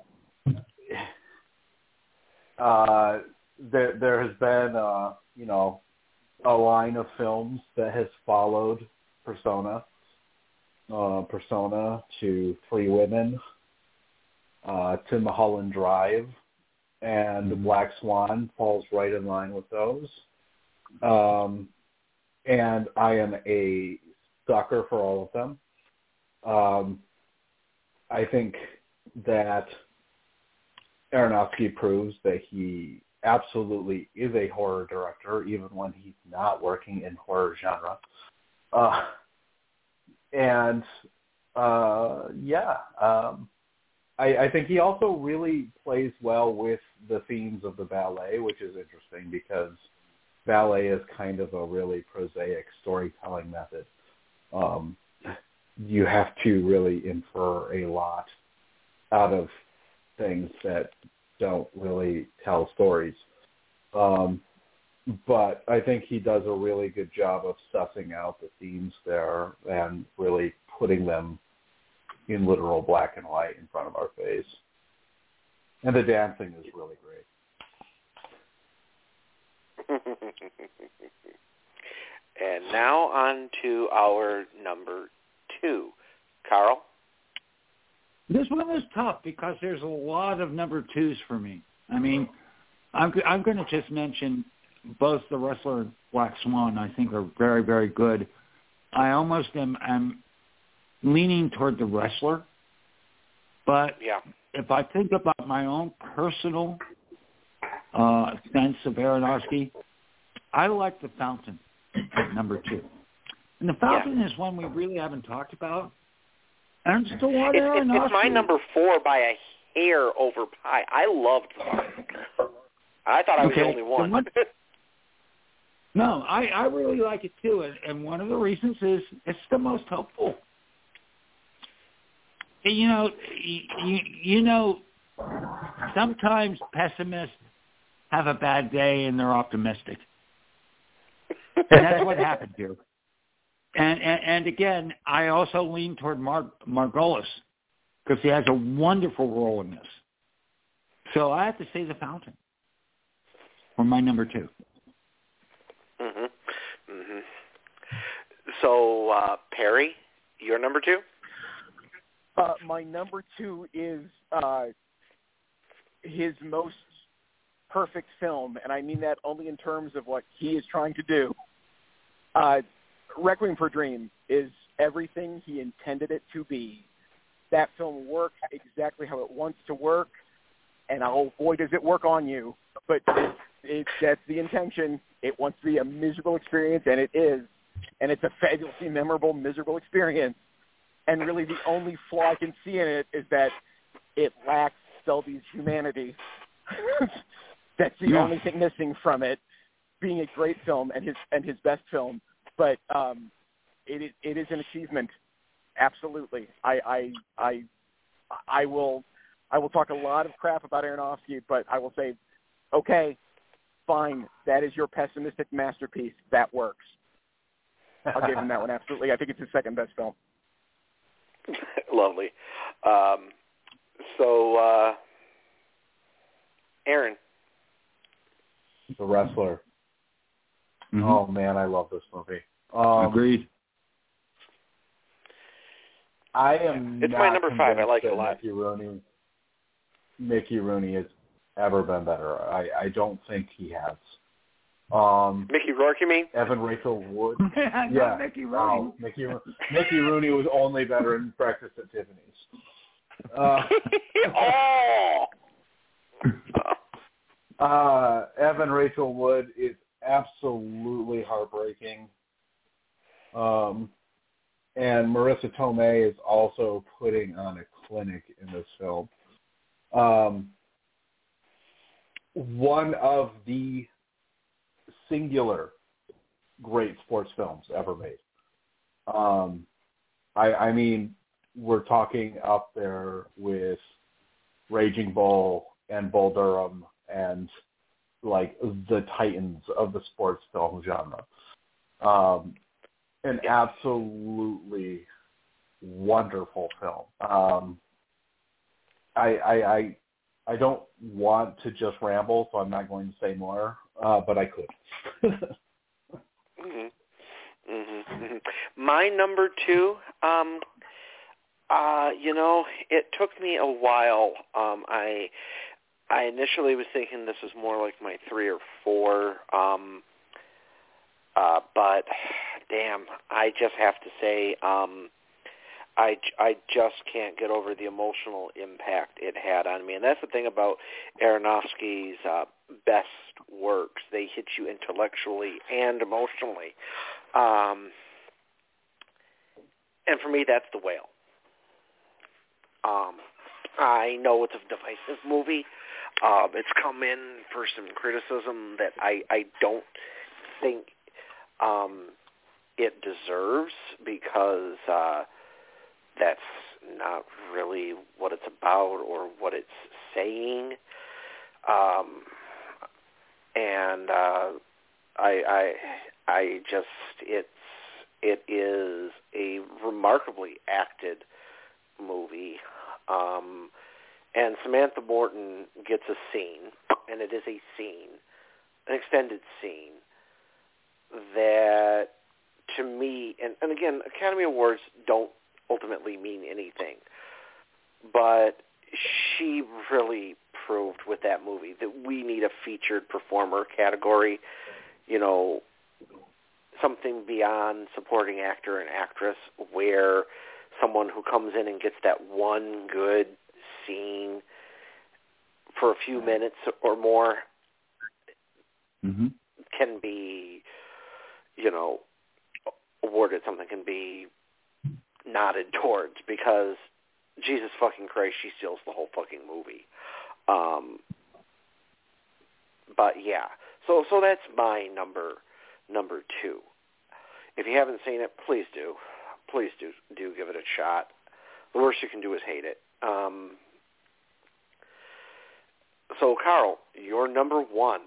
uh, there, there has been, uh, you know, a line of films that has followed Persona, uh, Persona to Three Women, uh, to Mulholland Drive, and mm-hmm. Black Swan falls right in line with those. Um, and I am a sucker for all of them. Um, I think that Aronofsky proves that he absolutely is a horror director, even when he's not working in horror genre. Uh, and, uh, yeah, um, I, I think he also really plays well with the themes of the ballet, which is interesting because ballet is kind of a really prosaic storytelling method. Um, you have to really infer a lot out of things that don't really tell stories. Um, but I think he does a really good job of sussing out the themes there and really putting them in literal black and white in front of our face. And the dancing is really great. And now on to our number two. Carl? This one is tough because there's a lot of number twos for me. I mean, I'm, I'm going to just mention both The Wrestler and Black Swan, I think, are very, very good. I almost am, am leaning toward The Wrestler. But yeah. if I think about my own personal uh, sense of Aronofsky, I like The Fountain at number two. And The Fountain yeah. is one we really haven't talked about. And it's still one it's, it's, it's my number four by a hair over Pi. I loved The Fountain. I thought I was okay. the only one. one no, I, I really like it too. And, and one of the reasons is it's the most hopeful. You know, you, you know, sometimes pessimists have a bad day and they're optimistic. And that's what happened here. And, and and again, I also lean toward Mar- Margolis because he has a wonderful role in this. So I have to say The Fountain for my number two. Mhm. Mhm. So uh, Perry, your number two? Uh, my number two is uh, his most perfect film, and I mean that only in terms of what he is trying to do. Uh, Requiem for a Dream is everything he intended it to be. That film works exactly how it wants to work, and oh boy, does it work on you. But it, it, that's the intention. It wants to be a miserable experience, and it is. And it's a fabulously memorable, miserable experience. And really the only flaw I can see in it is that it lacks Selby's humanity. That's the yeah. only thing missing from it, being a great film and his and his best film. But um, it is it is an achievement, absolutely. I I I I will I will talk a lot of crap about Aronofsky, but I will say, okay, fine, that is your pessimistic masterpiece. That works. I'll give him that one absolutely. I think it's his second best film. Lovely. Um, so, uh, Aaron. The Wrestler. Mm-hmm. Oh, man, I love this movie. Um, Agreed. I am It's not my number five. I like it a that lot. Mickey Rooney, Mickey Rooney has ever been better. I, I don't think he has. Um, Mickey Rourke, you mean? Evan Rachel Wood. yeah, Mickey Rooney. Wow. Mickey, Mickey Rooney was only better in Breakfast at Tiffany's. Uh, oh! uh, Evan Rachel Wood is absolutely heartbreaking. Um, and Marissa Tomei is also putting on a clinic in this film. Um, one of the singular great sports films ever made. Um, I, I mean, we're talking up there with Raging Bull and Bull Durham and like the titans of the sports film genre. Um, an absolutely wonderful film. Um, I, I, I I don't want to just ramble, so I'm not going to say more, uh, but I could. mm-hmm. Mm-hmm. Mm-hmm. My number two, um, uh, you know, it took me a while. Um, I I initially was thinking this was more like my three or four, um, uh, but damn, I just have to say, um, I, I just can't get over the emotional impact it had on me. And that's the thing about Aronofsky's uh, best works. They hit you intellectually and emotionally. Um, and for me, that's The Whale. Um, I know it's a divisive movie. Um, it's come in for some criticism that I, I don't think um, it deserves because uh, that's not really what it's about or what it's saying. Um, and uh, I, I, I just, it's, it is a remarkably acted movie. Um, and Samantha Morton gets a scene, and it is a scene, an extended scene, that to me, and, and again, Academy Awards don't ultimately mean anything, but she really proved with that movie that we need a featured performer category, you know, something beyond supporting actor and actress, where someone who comes in and gets that one good scene for a few minutes or more mm-hmm. can be, you know, awarded something, can be nodded towards, because Jesus fucking Christ, she steals the whole fucking movie. Um, but yeah, so so that's my number number two. If you haven't seen it, please do, please do do give it a shot. The worst you can do is hate it. Um, so Carl, your number one.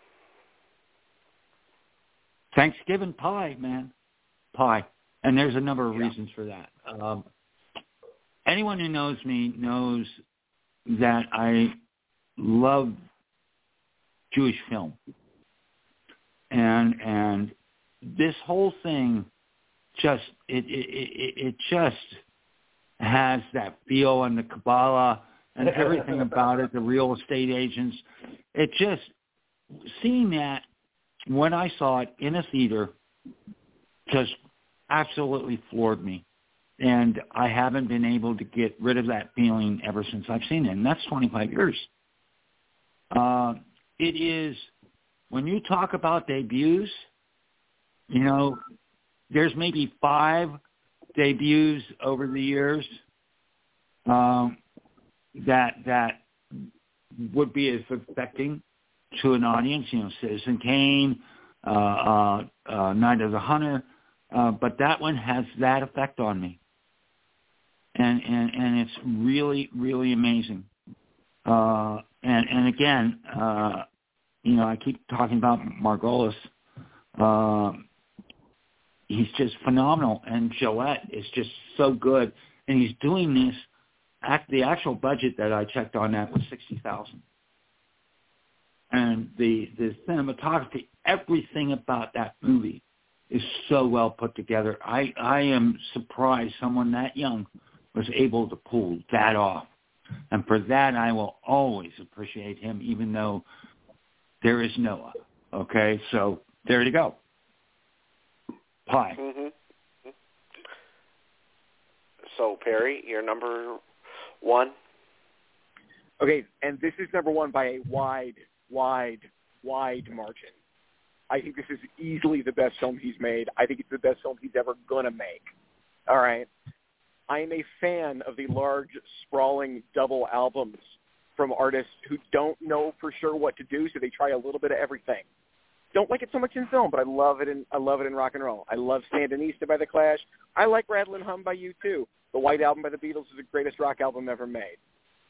Thanksgiving pie, man, pie, and there's a number of yeah. reasons for that. Um, anyone who knows me knows that I love Jewish film, and and this whole thing just it it it, it just has that feel, and the Kabbalah and everything about it, the real estate agents. It just, seeing that when I saw it in a theater just absolutely floored me. And I haven't been able to get rid of that feeling ever since I've seen it. And that's twenty-five years. Uh, it is, when you talk about debuts, you know, there's maybe five debuts over the years um, that that would be as affecting to an audience. You know, Citizen Kane, uh, uh, uh, Night of the Hunter, uh, but that one has that effect on me. And, and and it's really, really amazing. Uh, and, and again, uh, you know, I keep talking about Margolis. Uh, he's just phenomenal. And Gillette is just so good. And he's doing this. Act, the actual budget that I checked on that was sixty thousand dollars. And the, the cinematography, everything about that movie is so well put together. I, I am surprised someone that young was able to pull that off. And for that, I will always appreciate him, even though there is Noah. Okay? So there you go. Pie. Mm-hmm. So, Perry, your number one? Okay, and this is number one by a wide, wide, wide margin. I think this is easily the best film he's made. I think it's the best film he's ever going to make. All right? I am a fan of the large, sprawling double albums from artists who don't know for sure what to do, so they try a little bit of everything. Don't like it so much in film, but I love it in I love it in rock and roll. I love Sandinista by The Clash. I like Rattlin' Hum by U two. The White Album by the Beatles is the greatest rock album ever made.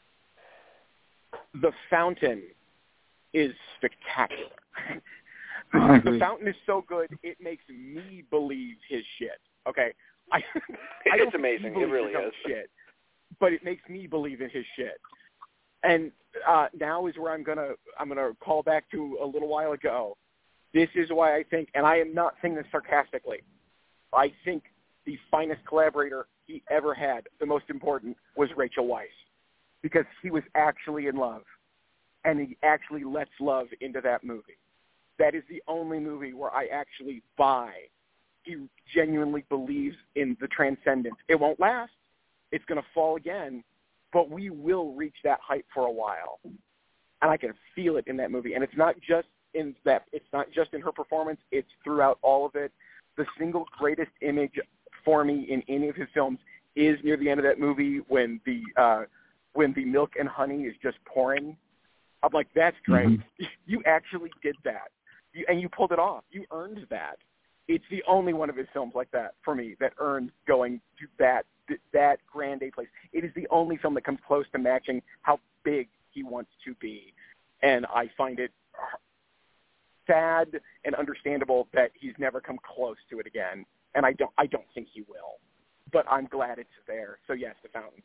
The Fountain is spectacular. the, the Fountain is so good, it makes me believe his shit. Okay? I, I it's amazing. It really is. Shit, but it makes me believe in his shit. And uh, now is where I'm gonna I'm gonna call back to a little while ago. This is why I think, and I am not saying this sarcastically, I think the finest collaborator he ever had, the most important, was Rachel Weisz, because he was actually in love, and he actually lets love into that movie. That is the only movie where I actually buy. He genuinely believes in the transcendent. It won't last. It's going to fall again, but we will reach that height for a while. And I can feel it in that movie. And it's not just in that. It's not just in her performance. It's throughout all of it. The single greatest image for me in any of his films is near the end of that movie when the uh, when the milk and honey is just pouring. I'm like, that's great. Mm-hmm. You actually did that, you, and you pulled it off. You earned that. it's the only one of his films like that for me that earns going to that that grand A place. It is the only film that comes close to matching how big he wants to be, and I find it sad and understandable that he's never come close to it again. And I don't I don't think he will, but I'm glad it's there. So yes, The Fountain.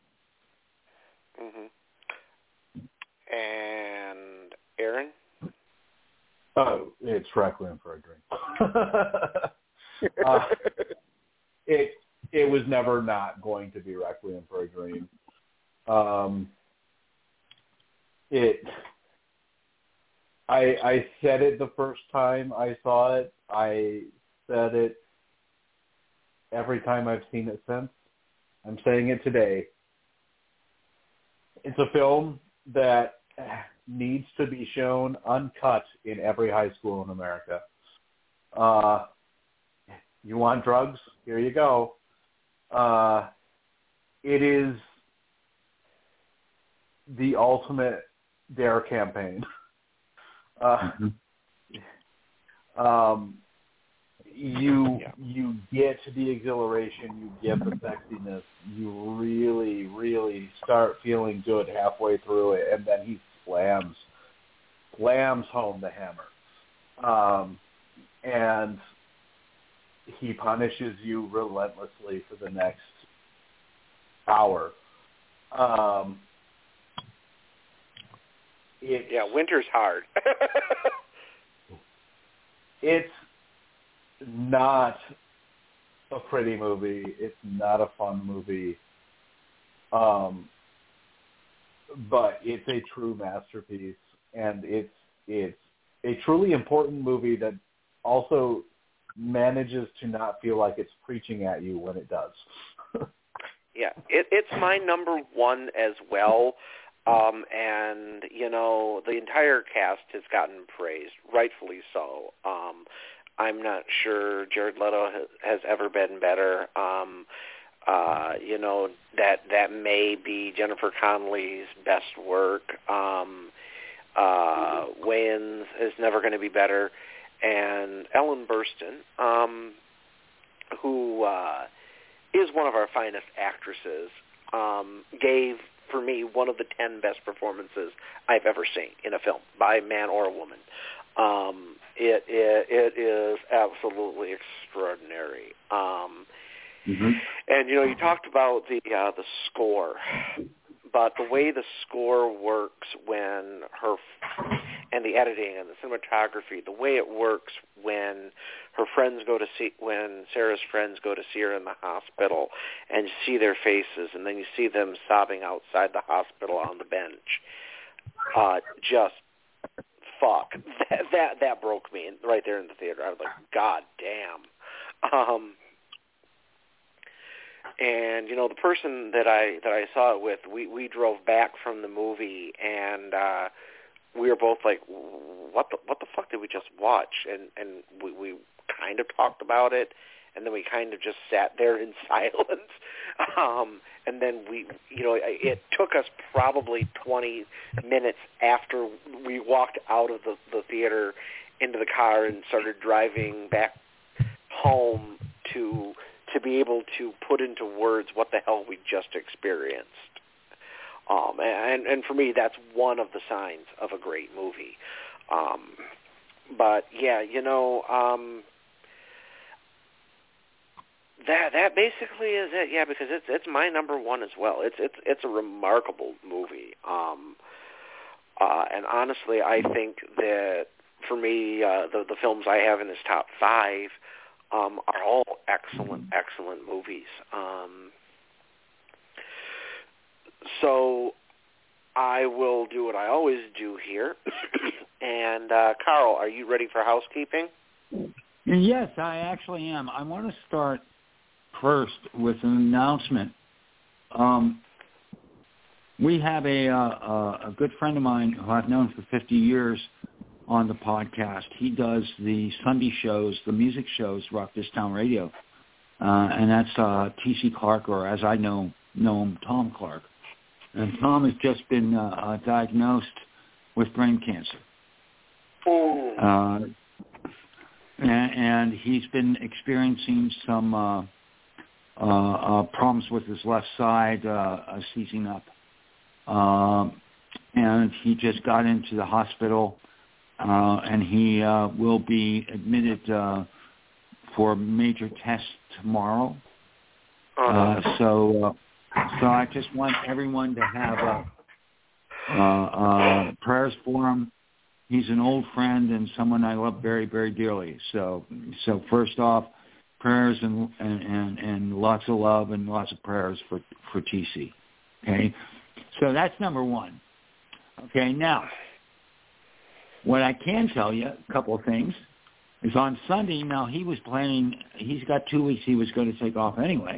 Mm-hmm. And Aaron? Oh, it's Requiem for a Dream. uh, it it was never not going to be Requiem for a Dream. Um, it. I I said it the first time I saw it. I said it every time I've seen it since. I'm saying it today. It's a film that needs to be shown uncut in every high school in America. Uh, you want drugs? Here you go. Uh, it is the ultimate dare campaign. Uh, mm-hmm. um, you yeah. you get the exhilaration, you get the sexiness, you really, really start feeling good halfway through it, and then he slams, slams home the hammer. Um, and he punishes you relentlessly for the next hour. Um, it, yeah, winter's hard. It's not a pretty movie. It's not a fun movie. Um, but it's a true masterpiece, and it's it's a truly important movie that also manages to not feel like it's preaching at you when it does. Yeah, it, it's my number one as well. Um, and, you know, the entire cast has gotten praised, rightfully so. Um, I'm not sure Jared Leto has, has ever been better. Um, uh, you know, that that may be Jennifer Connelly's best work. Um, uh, Wayans is never going to be better. And Ellen Burstyn, um, who uh, is one of our finest actresses, um, gave, for me, one of the ten best performances I've ever seen in a film, by a man or a woman. Um, it, it it is absolutely extraordinary. Um, mm-hmm. And, you know, you talked about the uh, the score, but the way the score works when her, and the editing and the cinematography, the way it works when her friends go to see, when Sarah's friends go to see her in the hospital and you see their faces, and then you see them sobbing outside the hospital on the bench, uh, just fuck. That, that that broke me right there in the theater. I was like, God damn. Um, and you know, the person that I that I saw it with, we we drove back from the movie, and uh, we were both like, what the what the fuck did we just watch? And and we, we kind of talked about it, and then we kind of just sat there in silence. Um, and then we, you know, it took us probably twenty minutes after we walked out of the, the theater into the car and started driving back home to to be able to put into words what the hell we just experienced. Um, and, and for me, that's one of the signs of a great movie. Um, but, yeah, you know, um, that that basically is it, yeah, because it's it's my number one as well. It's it's it's a remarkable movie. Um, uh, and honestly, I think that, for me, uh, the, the films I have in this top five um, are all excellent, excellent movies. Um So I will do what I always do here. And, uh, Carl, are you ready for housekeeping? Yes, I actually am. I want to start first with an announcement. Um, we have a, uh, a good friend of mine who I've known for fifty years on the podcast. He does the Sunday shows, the music shows, Rock This Town Radio. Uh, and that's uh, T C Clark, or as I know, know him, Tom Clark. And Tom has just been uh, uh, diagnosed with brain cancer. Oh. Uh, and, and he's been experiencing some uh, uh, uh, problems with his left side, uh, uh, seizing up. Um, and he just got into the hospital, uh, and he uh, will be admitted uh, for major tests tomorrow. Uh, so, uh, so I just want everyone to have uh, uh, uh, prayers for him. He's an old friend and someone I love very, very dearly. So, so first off, prayers and and, and, and lots of love and lots of prayers for for T C. Okay, so that's number one. Okay, now, what I can tell you, a couple of things, is on Sunday, now he was planning, he's got two weeks he was going to take off anyway.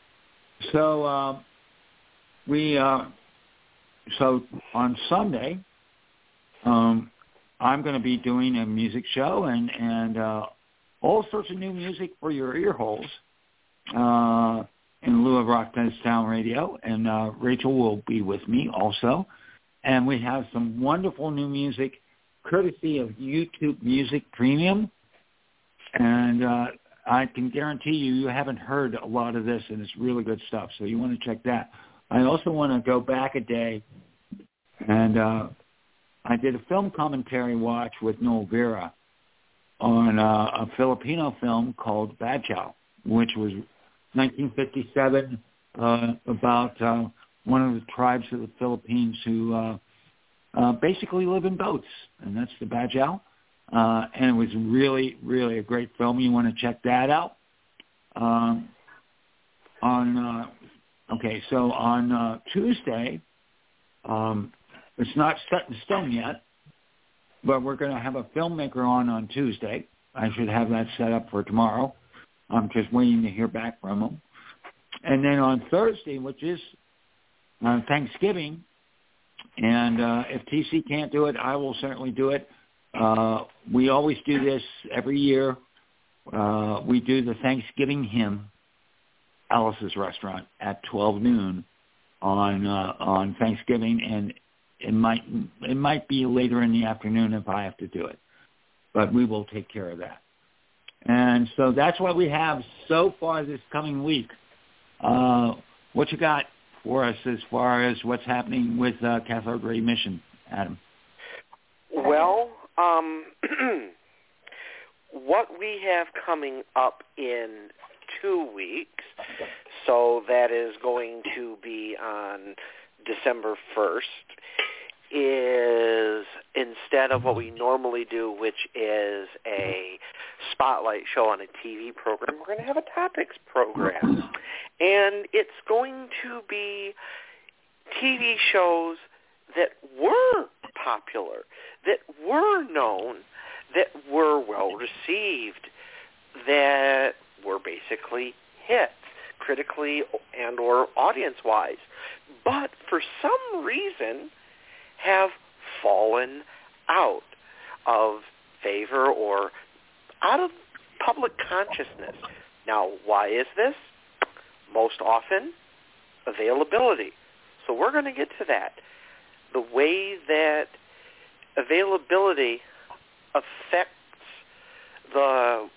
So uh, we, uh, so on Sunday, um, I'm going to be doing a music show and, and uh, all sorts of new music for your ear holes uh, in lieu of Rock Town Radio, and uh, Rachel will be with me also. And we have some wonderful new music, courtesy of YouTube Music Premium. And uh, I can guarantee you, you haven't heard a lot of this, and it's really good stuff. So you want to check that. I also want to go back a day, and uh, I did a film commentary watch with Noel Vera on uh, a Filipino film called Bad Chow, which was nineteen fifty-seven, uh, about uh, one of the tribes of the Philippines who uh, uh, basically live in boats, and that's the Bad Chow. Uh, and it was really, really a great film. You want to check that out. Um, on uh, okay, so on uh, Tuesday, um, it's not set in stone yet, but we're going to have a filmmaker on on Tuesday. I should have that set up for tomorrow. I'm just waiting to hear back from him. And then on Thursday, which is uh, Thanksgiving, and uh, if T C can't do it, I will certainly do it. Uh, we always do this every year. Uh, we do the Thanksgiving hymn, Alice's Restaurant, at twelve noon on uh, on Thanksgiving, and it might it might be later in the afternoon if I have to do it, but we will take care of that. And so that's what we have so far this coming week. Uh, what you got for us as far as what's happening with uh, Catholic Ray Mission, Adam? Well, um, what we have coming up in two weeks, so that is going to be on December first, is instead of what we normally do, which is a spotlight show on a T V program, we're going to have a topics program. And it's going to be T V shows that were popular, that were known, that were well received, that were basically hits, critically and or audience-wise, but for some reason have fallen out of favor or out of public consciousness. Now, why is this? Most often, availability. So we're going to get to that. The way that availability affects the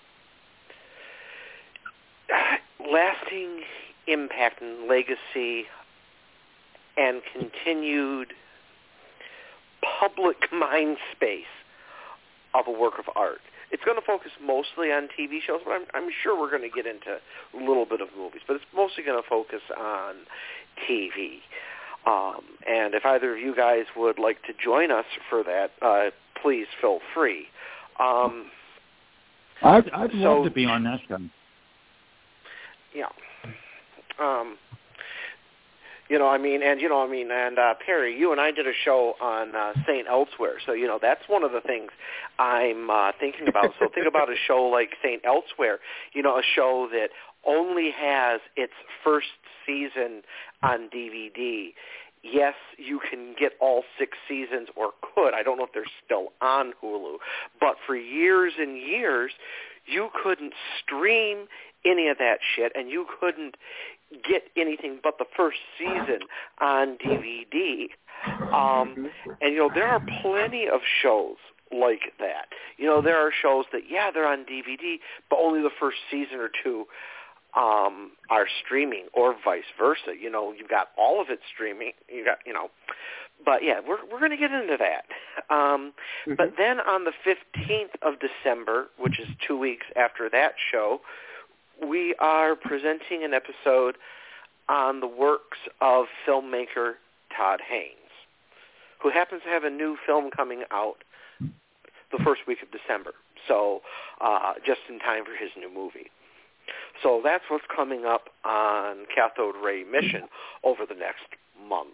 lasting impact and legacy and continued public mind space of a work of art. It's going to focus mostly on T V shows, but I'm, I'm sure we're going to get into a little bit of movies, but it's mostly going to focus on T V. Um, and if either of you guys would like to join us for that, uh, please feel free. Um, I'd, I'd so, love to be on that show. Yeah. Um, you know, I mean, and, you know, I mean, and uh, Perry, you and I did a show on uh, Saint Elsewhere. So, you know, that's one of the things I'm uh, thinking about. So think about a show like Saint Elsewhere, you know, a show that only has its first season on D V D. Yes, you can get all six seasons, or could. I don't know if they're still on Hulu. But for years and years, you couldn't stream any of that shit, and you couldn't get anything but the first season on D V D. Um, and, you know, there are plenty of shows like that. You know, there are shows that, yeah, they're on D V D, but only the first season or two um, are streaming, or vice versa. You know, you've got all of it streaming. You got, you know, but yeah, we're we're going to get into that. Um, mm-hmm. But then on the fifteenth of December, which is two weeks after that show, we are presenting an episode on the works of filmmaker Todd Haynes, who happens to have a new film coming out the first week of December, so uh, just in time for his new movie. So that's what's coming up on Cathode Ray Mission over the next month.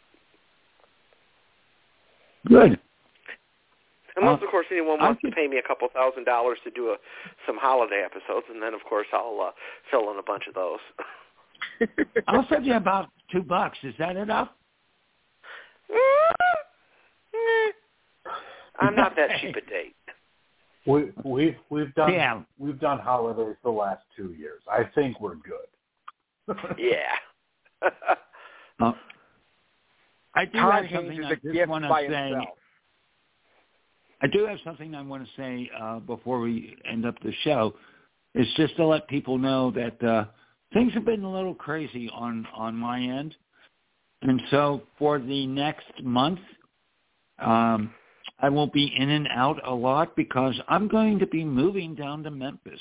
Good. Unless, uh, of course, anyone wants could... to pay me a couple thousand dollars to do a, some holiday episodes, and then, of course, I'll uh, fill in a bunch of those. I'll send you about two bucks. Is that enough? I'm not that cheap a date. We we've we've done yeah. we've done holidays the last two years. I think we're good. Yeah. uh, I do Todd have something Haynes I is a just gift want to by say. himself. I do have something I want to say uh, before we end up the show. It's just to let people know that uh, things have been a little crazy on, on my end. And so for the next month, um, I won't be in and out a lot because I'm going to be moving down to Memphis.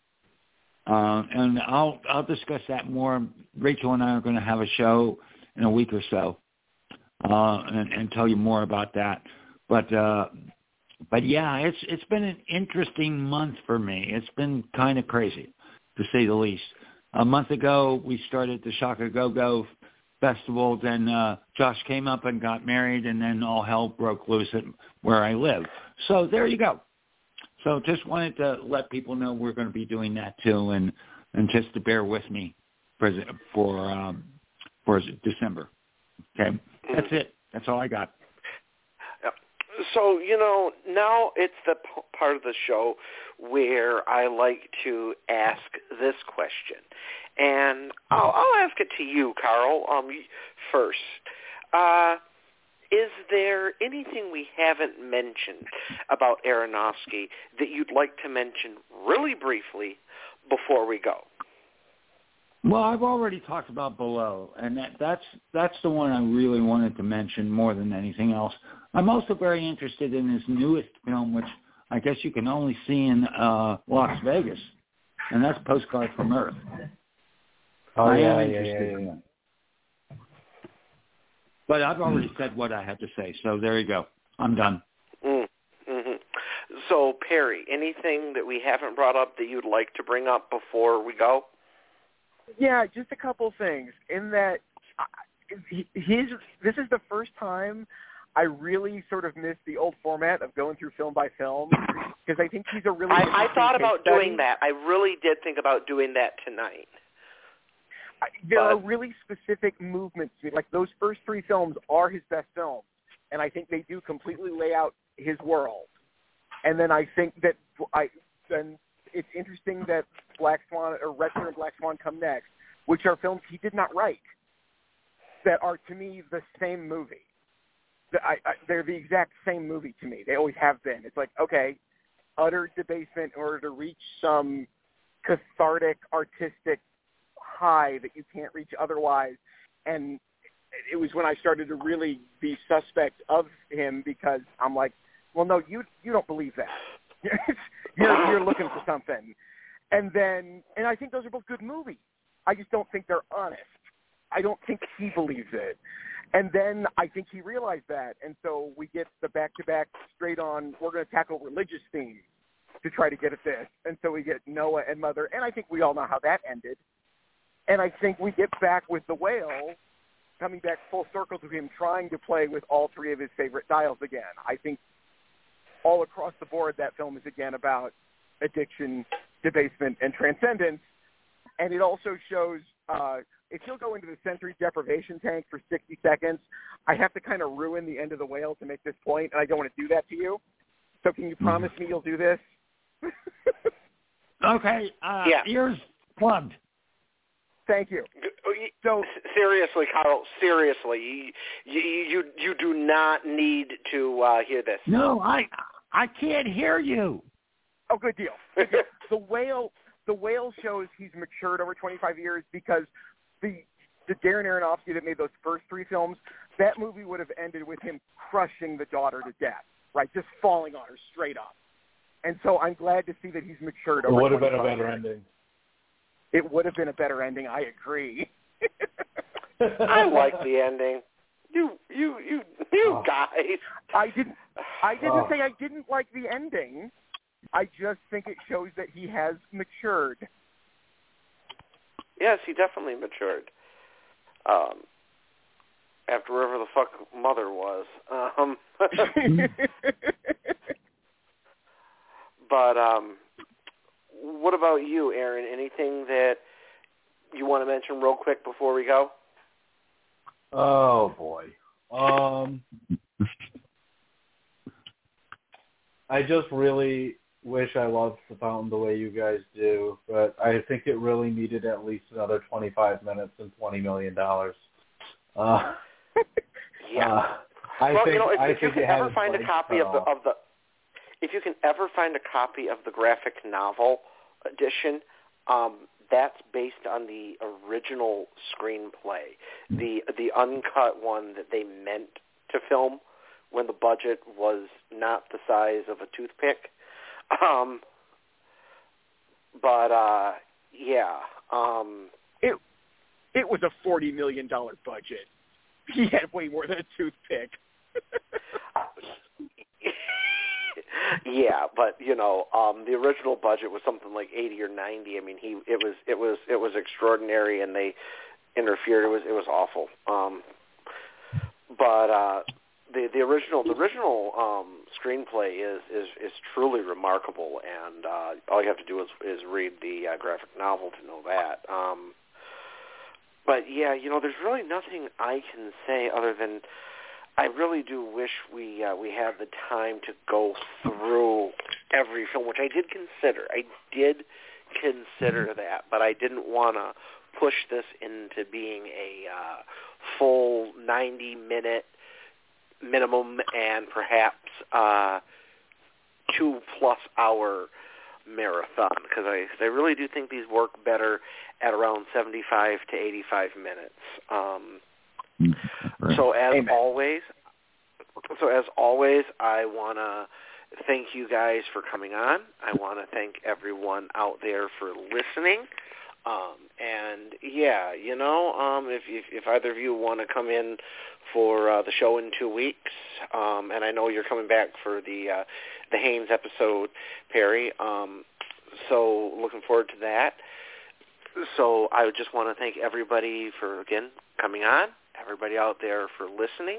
Uh, and I'll I'll discuss that more. Rachel and I are going to have a show in a week or so uh, and, and tell you more about that. But uh, but yeah, it's it's been an interesting month for me. It's been kind of crazy, to say the least. A month ago, we started the Shaka Go-Go Festival. Then uh, Josh came up and got married, and then all hell broke loose at where I live. So there you go. So just wanted to let people know we're going to be doing that too, and, and just to bear with me for for um, for December. Okay, that's it. That's all I got. So, you know, now it's the p- part of the show where I like to ask this question. And I'll, I'll ask it to you, Carl, um, first. Uh, is there anything we haven't mentioned about Aronofsky that you'd like to mention really briefly before we go? Well, I've already talked about Below, and that, that's that's the one I really wanted to mention more than anything else. I'm also very interested in his newest film, which I guess you can only see in uh, Las Vegas, and that's Postcard from Earth. Oh, I yeah, am yeah, interested. yeah, yeah. But I've already said what I had to say, so there you go. I'm done. Mm, mm-hmm. So, Perry, anything that we haven't brought up that you'd like to bring up before we go? Yeah, just a couple things. In that, his this is the first time I really sort of missed the old format of going through film by film, because I think he's a really. I, I thought about study. doing that. I really did think about doing that tonight. I, there but, are really specific movements. Like those first three films are his best films, and I think they do completely lay out his world. And then I think that I then. It's interesting that Black Swan or Red Swan and Black Swan come next, which are films he did not write, that are to me the same movie. The, I, I, they're the exact same movie to me. They always have been. It's like, okay, utter debasement in order to reach some cathartic, artistic high that you can't reach otherwise. And it was when I started to really be suspect of him, because I'm like, well, no, you you don't believe that. you're you're looking for something. And then, and I think those are both good movies. I just don't think they're honest. I don't think he believes it. And then I think he realized that. And so we get the back-to-back straight on, we're going to tackle religious themes to try to get at this. And so we get Noah and Mother. And I think we all know how that ended. And I think we get back with The Whale, coming back full circle to him trying to play with all three of his favorite dials again. I think all across the board, that film is again about addiction, debasement, and transcendence. And it also shows, uh, if you'll go into the sensory deprivation tank for sixty seconds, I have to kind of ruin the end of The Whale to make this point, and I don't want to do that to you. So can you promise mm-hmm. me you'll do this? Okay. Uh, yeah. Ears plugged. Thank you. So seriously, Carl, seriously, you you you, you do not need to uh, hear this. No, I I can't hear you. Oh, good deal. Good deal. The whale, the whale shows he's matured over twenty-five years because the the Darren Aronofsky that made those first three films, that movie would have ended with him crushing the daughter to death, right? Just falling on her straight up. And so I'm glad to see that he's matured. It over would have been a twenty-five better years. ending. It would have been a better ending. I agree. I like the ending. You, you, you, you Oh. guys. I didn't. I didn't Oh. say I didn't like the ending. I just think it shows that he has matured. Yes, he definitely matured. Um, after wherever the fuck mother was. Um, but um, what about you, Aaron? Anything that you want to mention real quick before we go? Oh boy. Um, I just really wish I loved The Fountain the way you guys do, but I think it really needed at least another twenty-five minutes and twenty million dollars. Uh, Yeah. uh, I well, think, you know, if, I if you think can it had ever its find a legs copy cut of the off. of the, if you can ever find a copy of the graphic novel edition, um, that's based on the original screenplay, the the uncut one that they meant to film when the budget was not the size of a toothpick. Um, but uh, yeah, um, It it was a forty million dollar budget. He had way more than a toothpick. yeah, but you know, um, the original budget was something like eighty or ninety. I mean, he it was it was it was extraordinary, and they interfered. It was it was awful. Um, but uh, the the original the original um, screenplay is, is is truly remarkable, and uh, all you have to do is is read the uh, graphic novel to know that. Um, but yeah, you know, there's really nothing I can say other than I really do wish we uh, we had the time to go through every film, which I did consider. I did consider that, but I didn't want to push this into being a uh, full ninety-minute minimum and perhaps uh, two-plus-hour marathon, because I, cause I really do think these work better at around seventy-five to eighty-five minutes. Um, Right. So as Amen. always, so as always, I want to thank you guys for coming on. I want to thank everyone out there for listening. Um, and yeah, you know, um, if, if if either of you want to come in for uh, the show in two weeks, um, and I know you're coming back for the uh, the Haynes episode, Perry. Um, so looking forward to that. So I would just want to thank everybody for again coming on. Everybody out there for listening,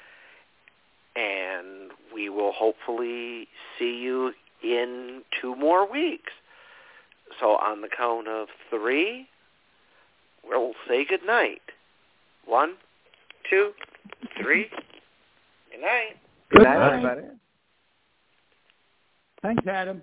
and we will hopefully see you in two more weeks. So on the count of three, we'll say good night. One, two, three. Good night. Good night. everybody. Thanks, Adam.